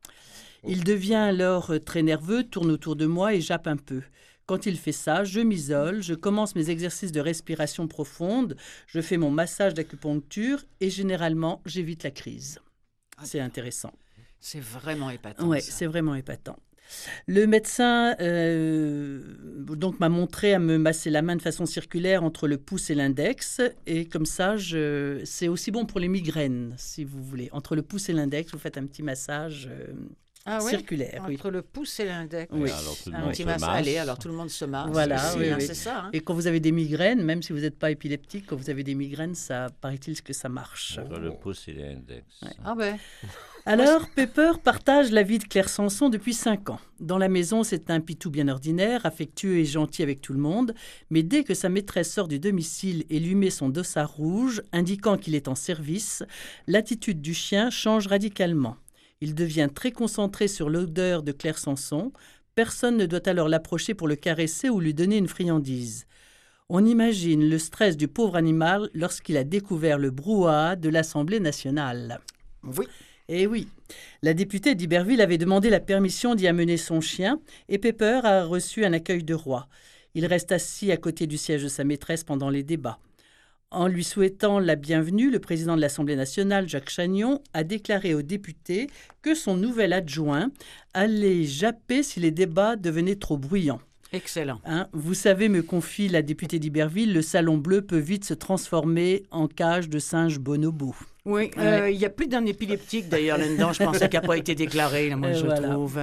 Il devient alors euh, très nerveux, tourne autour de moi et jappe un peu. Quand il fait ça, je m'isole, je commence mes exercices de respiration profonde, je fais mon massage d'acupuncture et généralement, j'évite la crise. C'est intéressant. C'est vraiment épatant. Oui, ça. c'est vraiment épatant. Le médecin euh, donc m'a montré à me masser la main de façon circulaire entre le pouce et l'index. Et comme ça, je... c'est aussi bon pour les migraines, si vous voulez. Entre le pouce et l'index, vous faites un petit massage euh, ah, oui? circulaire. Entre oui. le pouce et l'index. Oui. Alors, tout le Un monde petit se massage. masse. Allez, alors tout le monde se masse. Voilà, aussi, oui, hein, oui. c'est ça. Hein? Et quand vous avez des migraines, même si vous n'êtes pas épileptique, quand vous avez des migraines, ça paraît-il que ça marche. Entre le pouce et l'index. Ouais. Ah ben. Alors, Pepper partage la vie de Claire Sanson depuis cinq ans. Dans la maison, c'est un pitou bien ordinaire, affectueux et gentil avec tout le monde. Mais dès que sa maîtresse sort du domicile et lui met son dossard rouge, indiquant qu'il est en service, l'attitude du chien change radicalement. Il devient très concentré sur l'odeur de Claire Sanson. Personne ne doit alors l'approcher pour le caresser ou lui donner une friandise. On imagine le stress du pauvre animal lorsqu'il a découvert le brouhaha de l'Assemblée nationale. Oui. Eh oui, la députée d'Iberville avait demandé la permission d'y amener son chien et Pepper a reçu un accueil de roi. Il reste assis à côté du siège de sa maîtresse pendant les débats. En lui souhaitant la bienvenue, le président de l'Assemblée nationale, Jacques Chagnon, a déclaré aux députés que son nouvel adjoint allait japper si les débats devenaient trop bruyants. Excellent. Hein, vous savez, me confie la députée d'Iberville, le salon bleu peut vite se transformer en cage de singes bonobos. Oui, il Ouais. n'y euh, a plus d'un épileptique d'ailleurs là-dedans, je pensais, qui n'a pas été déclaré, là, moi Euh, je voilà. trouve.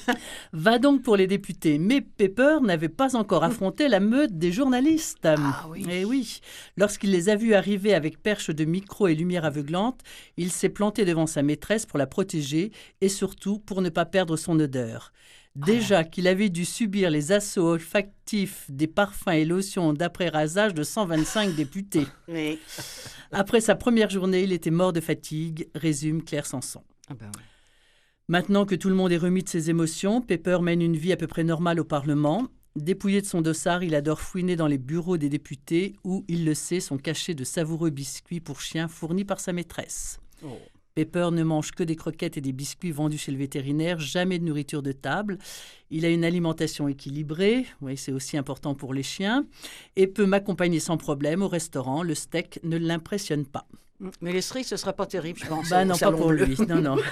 Va donc pour les députés. Mais Pepper n'avait pas encore affronté la meute des journalistes. Ah oui. Eh oui. Lorsqu'il les a vus arriver avec perche de micro et lumière aveuglante, il s'est planté devant sa maîtresse pour la protéger et surtout pour ne pas perdre son odeur. Déjà qu'il avait dû subir les assauts olfactifs des parfums et lotions d'après-rasage de cent vingt-cinq députés. Mais... Après sa première journée, il était mort de fatigue, résume Claire Sanson. Ah ben ouais. Maintenant que tout le monde est remis de ses émotions, Pepper mène une vie à peu près normale au Parlement. Dépouillé de son dossard, il adore fouiner dans les bureaux des députés où, il le sait, sont cachés de savoureux biscuits pour chiens fournis par sa maîtresse. Oh. Pepper ne mange que des croquettes et des biscuits vendus chez le vétérinaire, jamais de nourriture de table. Il a une alimentation équilibrée, oui, c'est aussi important pour les chiens, et peut m'accompagner sans problème au restaurant. Le steak ne l'impressionne pas. Mais les cerises, ce ne sera pas terrible, je pense. Bah au non, pas Salon pour Bleu. lui. Non, non.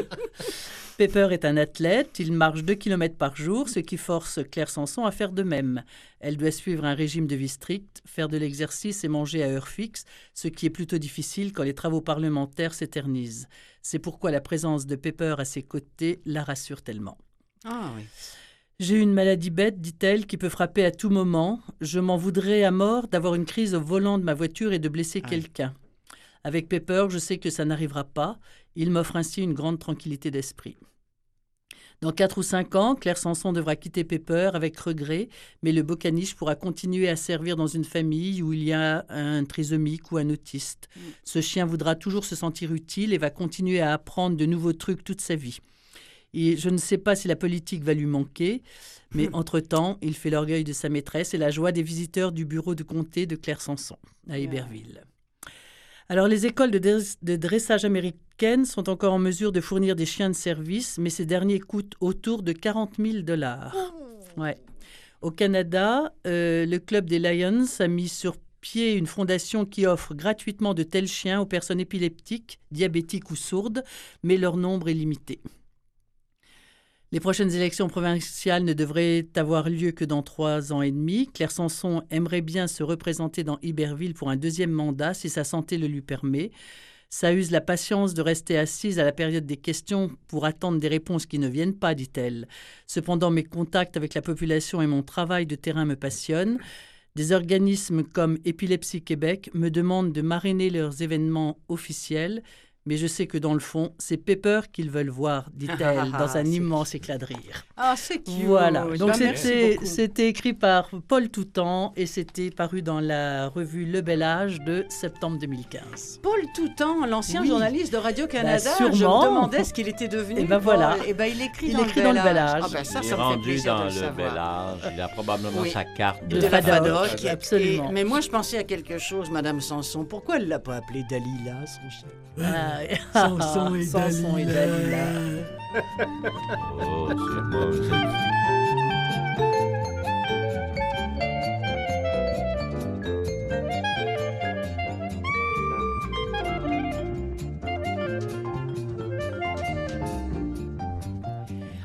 Pepper est un athlète. Il marche deux kilomètres par jour, ce qui force Claire Sanson à faire de même. Elle doit suivre un régime de vie strict, faire de l'exercice et manger à heure fixe, ce qui est plutôt difficile quand les travaux parlementaires s'éternisent. C'est pourquoi la présence de Pepper à ses côtés la rassure tellement. Ah oui. J'ai une maladie bête, dit-elle, qui peut frapper à tout moment. Je m'en voudrais à mort d'avoir une crise au volant de ma voiture et de blesser Ah. quelqu'un. Avec Pepper, je sais que ça n'arrivera pas. Il m'offre ainsi une grande tranquillité d'esprit. Dans quatre ou cinq ans, Claire Sanson devra quitter Pepper avec regret, mais le beau caniche pourra continuer à servir dans une famille où il y a un trisomique ou un autiste. Mm. Ce chien voudra toujours se sentir utile et va continuer à apprendre de nouveaux trucs toute sa vie. Et je ne sais pas si la politique va lui manquer, mais entre-temps, il fait l'orgueil de sa maîtresse et la joie des visiteurs du bureau de comté de Claire Sanson, à Iberville. Alors, les écoles de, dres- de dressage américaines sont encore en mesure de fournir des chiens de service, mais ces derniers coûtent autour de quarante mille dollars. Ouais. Au Canada, euh, le Club des Lions a mis sur pied une fondation qui offre gratuitement de tels chiens aux personnes épileptiques, diabétiques ou sourdes, mais leur nombre est limité. Les prochaines élections provinciales ne devraient avoir lieu que dans trois ans et demi. Claire Sanson aimerait bien se représenter dans Iberville pour un deuxième mandat si sa santé le lui permet. Ça use la patience de rester assise à la période des questions pour attendre des réponses qui ne viennent pas, dit-elle. Cependant, mes contacts avec la population et mon travail de terrain me passionnent. Des organismes comme Épilepsie Québec me demandent de marrainer leurs événements officiels. Mais je sais que dans le fond, c'est Pepper qu'ils veulent voir, dit-elle, dans un C'est immense éclat de rire. Ah, c'est cute. Voilà. Donc Ben, merci c'était, beaucoup. c'était écrit par Paul Toutan et c'était paru dans la revue Le Bel Âge de septembre deux mille quinze. Paul Toutan, l'ancien Oui. journaliste de Radio-Canada, Bah, je sûrement. me demandais ce qu'il était devenu. Eh ben Paul. voilà. Eh ben, il écrit, Il dans, écrit le dans le Bel Bel Âge. Âge. Ah ben, ça, il est ça me fait rendu plaisir dans de le le savoir. bel âge. Il a probablement Oui. sa carte De, de, la Fadoc. Fadoc. Absolument. Et- mais moi, je pensais à quelque chose, Madame Sanson. Pourquoi elle ne l'a pas appelé Dalila, son chien? Ah, Sanson et Sanson et Dalila. Dalila. Oh, c'est beau, c'est-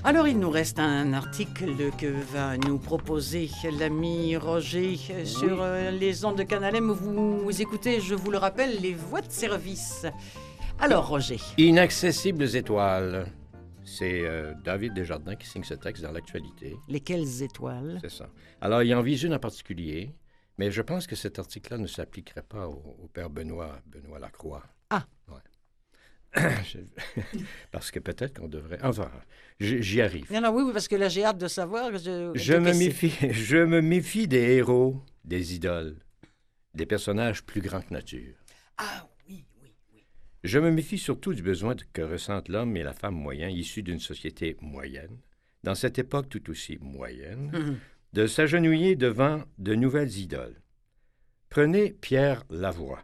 Alors, il nous reste un article que va nous proposer l'ami Roger oui. sur euh, les ondes de Canal M. Vous, vous écoutez, je vous le rappelle, les voies de service. Alors, Roger. Inaccessibles étoiles. C'est euh, David Desjardins qui signe ce texte dans l'actualité. Lesquelles étoiles? C'est ça. Alors, il en vise une en particulier, mais je pense que cet article-là ne s'appliquerait pas au, au père Benoît, Benoît Lacroix. Ah! Ouais. Parce que peut-être qu'on devrait... Enfin, j'y arrive. Non, non, oui, oui, parce que là, j'ai hâte de savoir. Je, je, me méfie, je me méfie des héros, des idoles, des personnages plus grands que nature. Ah oui, oui, oui. Je me méfie surtout du besoin que ressentent l'homme et la femme moyens, issus d'une société moyenne, dans cette époque tout aussi moyenne, mm-hmm. de s'agenouiller devant de nouvelles idoles. Prenez Pierre Lavoie.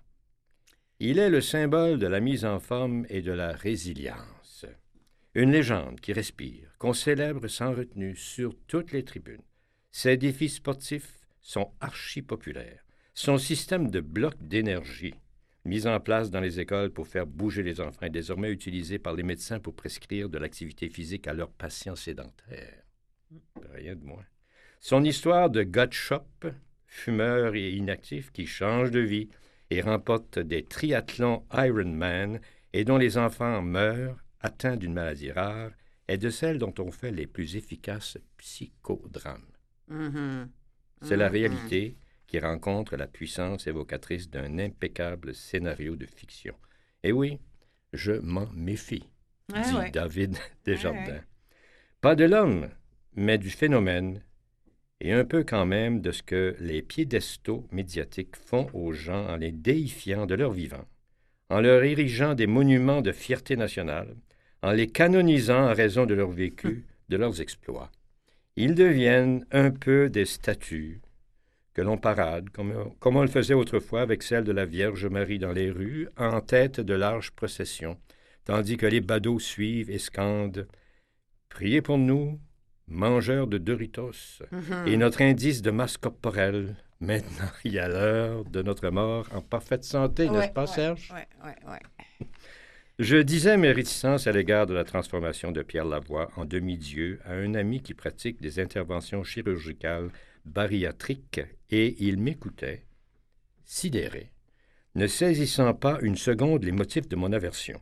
Il est le symbole de la mise en forme et de la résilience. Une légende qui respire, qu'on célèbre sans retenue sur toutes les tribunes. Ses défis sportifs sont archi-populaires. Son système de blocs d'énergie, mis en place dans les écoles pour faire bouger les enfants, est désormais utilisé par les médecins pour prescrire de l'activité physique à leurs patients sédentaires. Rien de moins. Son histoire de gars de shop, fumeur et inactif qui change de vie, et remporte des triathlons Ironman et dont les enfants meurent, atteints d'une maladie rare, est de celles dont on fait les plus efficaces psychodrames. Mm-hmm. C'est mm-hmm. la réalité qui rencontre la puissance évocatrice d'un impeccable scénario de fiction. Et oui, je m'en méfie, ah, dit ouais. David Desjardins. Ah, ouais. Pas de l'homme, mais du phénomène, et un peu quand même de ce que les piédestaux médiatiques font aux gens en les déifiant de leur vivant, en leur érigeant des monuments de fierté nationale, en les canonisant en raison de leur vécu, de leurs exploits. Ils deviennent un peu des statues que l'on parade, comme, comme on le faisait autrefois avec celle de la Vierge Marie dans les rues, en tête de larges processions, tandis que les badauds suivent et scandent « Priez pour nous ». Mangeur de Doritos, mm-hmm. et notre indice de masse corporelle. Maintenant, il y a l'heure de notre mort en parfaite santé, ouais, n'est-ce pas, ouais, Serge? Oui, oui, oui. Je disais mes réticences à l'égard de la transformation de Pierre Lavoie en demi-dieu à un ami qui pratique des interventions chirurgicales bariatriques, et il m'écoutait, sidéré, ne saisissant pas une seconde les motifs de mon aversion.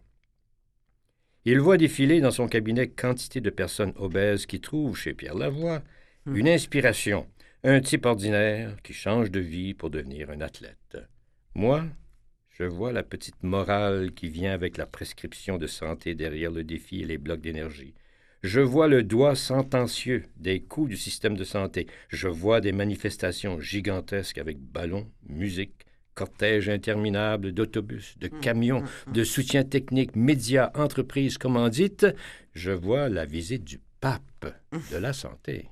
Il voit défiler dans son cabinet quantité de personnes obèses qui trouvent chez Pierre Lavoie mmh. une inspiration, un type ordinaire qui change de vie pour devenir un athlète. Moi, je vois la petite morale qui vient avec la prescription de santé derrière le défi et les blocs d'énergie. Je vois le doigt sentencieux des coûts du système de santé. Je vois des manifestations gigantesques avec ballons, musique, cortège interminable d'autobus, de camions, de soutien technique, médias, entreprises, commandites. Je vois la visite du pape de la santé.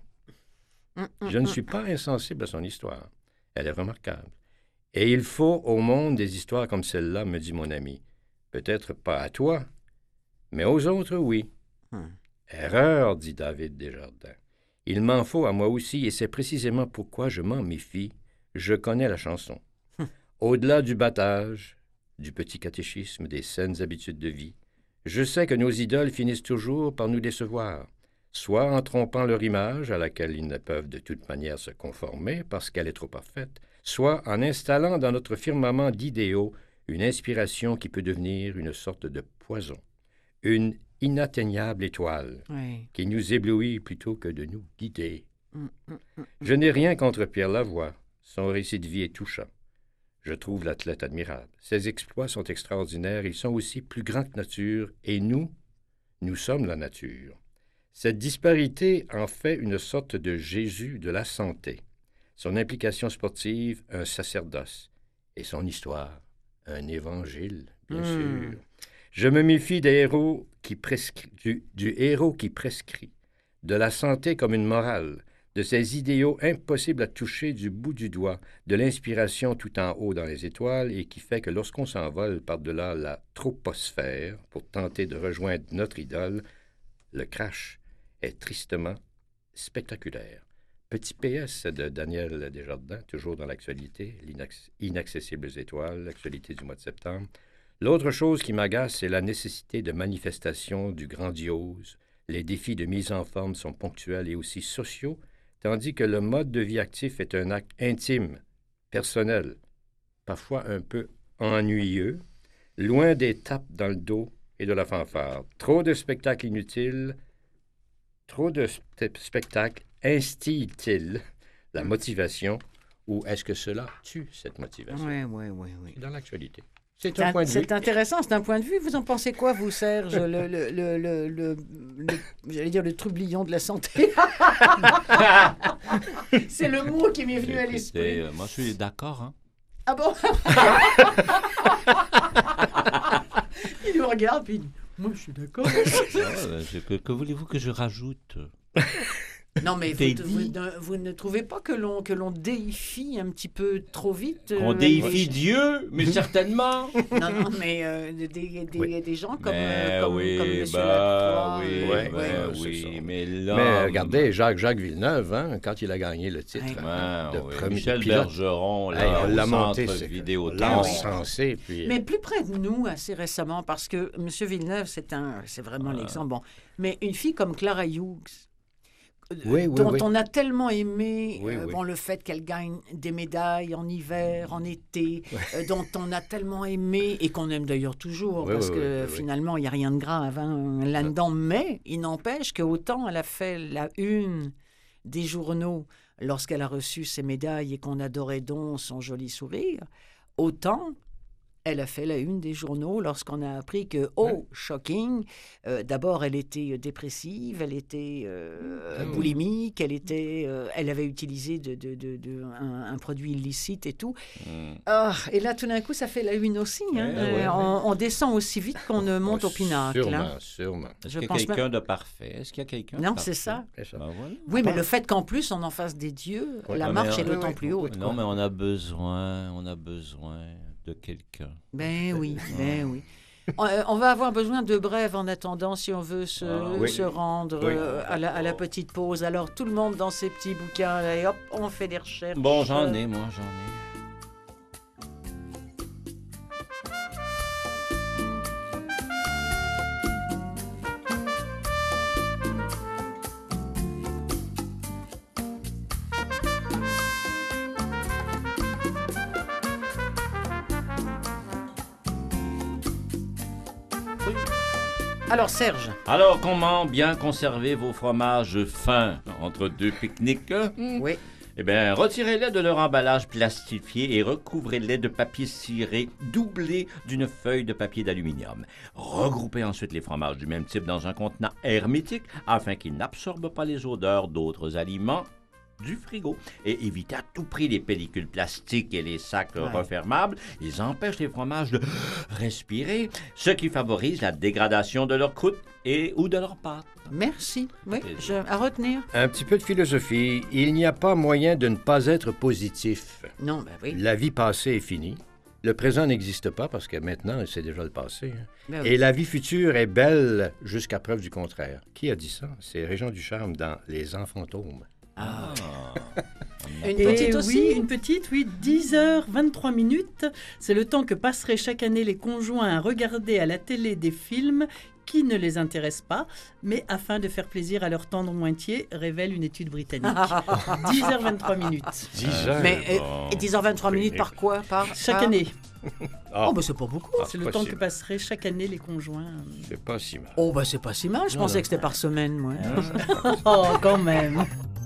Je ne suis pas insensible à son histoire. Elle est remarquable. Et il faut au monde des histoires comme celle-là, me dit mon ami. Peut-être pas à toi, mais aux autres, oui. Erreur, dit David Desjardins. Il m'en faut à moi aussi, et c'est précisément pourquoi je m'en méfie. Je connais la chanson. Au-delà du battage, du petit catéchisme, des saines habitudes de vie, je sais que nos idoles finissent toujours par nous décevoir, soit en trompant leur image, à laquelle ils ne peuvent de toute manière se conformer parce qu'elle est trop parfaite, soit en installant dans notre firmament d'idéaux une inspiration qui peut devenir une sorte de poison, une inatteignable étoile oui. qui nous éblouit plutôt que de nous guider. Mm, mm, mm, je n'ai rien contre Pierre Lavoie, son récit de vie est touchant. Je trouve l'athlète admirable. Ses exploits sont extraordinaires, ils sont aussi plus grands que nature, et nous, nous sommes la nature. Cette disparité en fait une sorte de Jésus de la santé. Son implication sportive, un sacerdoce, et son histoire, un évangile, bien mmh. sûr. Je me méfie des héros qui prescrit, du, du héros qui prescrit, de la santé comme une morale, de ces idéaux impossibles à toucher du bout du doigt, de l'inspiration tout en haut dans les étoiles et qui fait que lorsqu'on s'envole par-delà la troposphère pour tenter de rejoindre notre idole, le crash est tristement spectaculaire. Petit P S de Daniel Desjardins, toujours dans l'actualité, l'inaccessibles étoiles, l'actualité du mois de septembre. L'autre chose qui m'agace, c'est la nécessité de manifestation du grandiose, Les défis de mise en forme sont ponctuels et aussi sociaux, tandis que le mode de vie actif est un acte intime, personnel, parfois un peu ennuyeux, loin des tapes dans le dos et de la fanfare. Trop de spectacles inutiles, trop de spe- spectacles instillent-ils la motivation ou est-ce que cela tue cette motivation? Oui, oui, oui, oui. Dans l'actualité. C'est C'est un un- point de vue. c'est intéressant, c'est un point de vue. Vous en pensez quoi, vous, Serge? Le, le, le, le, le- le- j'allais dire le trublion de la santé. C'est le mot qui m'est venu à Écoutez, l'esprit. euh, moi, je suis d'accord. Hein. Ah bon? Il nous regarde, puis il dit, moi, je suis d'accord. Ah, euh, je- que, que voulez-vous que je rajoute? Non, mais T'es vous, vous, dit. ne- vous ne trouvez pas que l'on, que l'on déifie un petit peu trop vite? On euh, déifie les- Dieu, mais certainement. Non, non, mais euh, des, des, Oui. des gens comme, Mais euh, comme, oui, comme Monsieur bah, Lacroix. oui, euh, ouais, ben ouais, c'est oui, ça. mais là... Mais euh, regardez, Jacques, Jacques Villeneuve, hein, quand il a gagné le titre Ouais, hein, de oui. premier Michel pilote, Bergeron, là, hey, on au l'a centre monté, c'est- vidéo. on l'a Ah oui. encensé, puis... Mais plus près de nous, assez récemment, parce que M. Villeneuve, c'est un, c'est vraiment l'exemple. Bon, mais une fille comme Clara Hughes, euh, Oui, oui, dont oui. on a tellement aimé Oui, euh, oui. bon, le fait qu'elle gagne des médailles en hiver, en été, euh, dont on a tellement aimé et qu'on aime d'ailleurs toujours, Oui, parce oui, que oui, oui, oui. finalement, il n'y a rien de grave hein, là-dedans. Mais il n'empêche qu'autant elle a fait la une des journaux lorsqu'elle a reçu ses médailles et qu'on adorait donc son joli sourire, autant elle a fait la une des journaux lorsqu'on a appris que, oh, shocking, euh, d'abord elle était euh, dépressive, elle était euh, Ah oui. boulimique, elle, était, euh, elle avait utilisé de, de, de, de- un, un produit illicite et tout. Mm. Ah, et là, tout d'un coup, ça fait la une aussi. Hein. Ouais, Euh, ouais, on, on descend aussi vite qu'on ne monte Oh, au pinacle. Sûrement, hein. sûrement. Est-ce Je qu'il y a pense quelqu'un même- de parfait? Est-ce qu'il y a quelqu'un de Non, parfait? c'est ça. C'est ça. Ben voilà. Oui, mais part- le fait qu'en plus, on en fasse des dieux, Ouais. la Ouais, marche mais, est euh, d'autant oui, plus oui. haute. Non, quoi. mais on a besoin, on a besoin de quelqu'un. Ben oui, ben oui. On, euh, on va avoir besoin de brèves en attendant si on veut se, Ah, oui. se rendre Oui. euh, à, la, à la petite pause. Alors, tout le monde dans ses petits bouquins, là, et hop, on fait des recherches. Bon, j'en ai, moi, j'en ai. Alors, Serge, Alors, comment bien conserver vos fromages fins entre deux pique-niques? oui. Eh bien, retirez-les de leur emballage plastifié et recouvrez-les de papier ciré doublé d'une feuille de papier d'aluminium. Regroupez ensuite les fromages du même type dans un contenant hermétique afin qu'ils n'absorbent pas les odeurs d'autres aliments du frigo. Et évitez à tout prix les pellicules plastiques et les sacs Ouais. refermables. Ils empêchent les fromages de respirer, ce qui favorise la dégradation de leur croûte et ou de leur pâte. Merci. Oui, Plaisir. je, à retenir. Un petit peu de philosophie. Il n'y a pas moyen de ne pas être positif. Non, ben oui. La vie passée est finie. Le présent n'existe pas parce que maintenant, c'est déjà le passé. hein. Ben oui. Et la vie future est belle jusqu'à preuve du contraire. Qui a dit ça? C'est Régent Ducharme dans Les Enfants fantômes. Ah. Une Et petite aussi. oui, une petite, oui, dix heures vingt-trois minutes. C'est le temps que passeraient chaque année les conjoints à regarder à la télé des films qui ne les intéressent pas, mais afin de faire plaisir à leur tendre moitié, révèle une étude britannique. dix heures vingt-trois minutes. dix heures. Mais euh, bon. et dix heures vingt-trois minutes par quoi par, Chaque par- année. Ah, Oh, ben c'est pas beaucoup. ah, C'est le pas temps si que mal. passeraient chaque année les conjoints. C'est pas si mal. Oh, ben c'est pas si mal. Je Non, pensais non. que c'était par semaine, moi. Oh, quand même.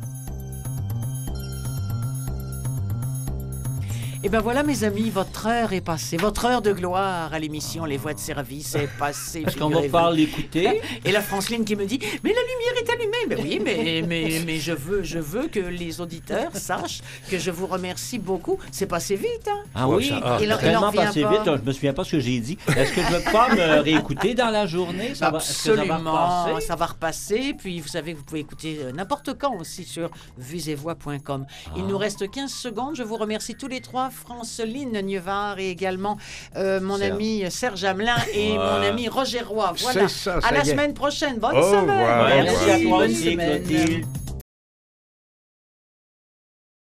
Et ben voilà, mes amis, votre heure est passée. Votre heure de gloire à l'émission Les Voix de Service est passée. Est-ce qu'on va figurez-vous. pouvoir l'écouter? Et la Franceline qui me dit « Mais la lumière est allumée !» Ben oui, mais, mais, mais je, veux, je veux que les auditeurs sachent que je vous remercie beaucoup. C'est passé vite, hein? Ah Ouais, oui, ça- ah. Il en- il en tellement revient passé pas. vite, je me souviens pas ce que j'ai dit. Est-ce que je vais pouvoir me réécouter dans la journée? Ça va, est-ce que ça va Absolument, repasser? ça va repasser. Puis vous savez que vous pouvez écouter euh, n'importe quand aussi sur vues et voix point com. Il nous reste quinze secondes. Je vous remercie tous les trois, Franceline Nieuvard et également euh, mon Serge. ami Serge Hamelin et Ouais. mon ami Roger Roy. Voilà. C'est ça, ça à la y est. semaine prochaine. Bonne Au semaine. revoir. Ouais, Merci, merci à toi bonne aussi, semaine. Clotilde.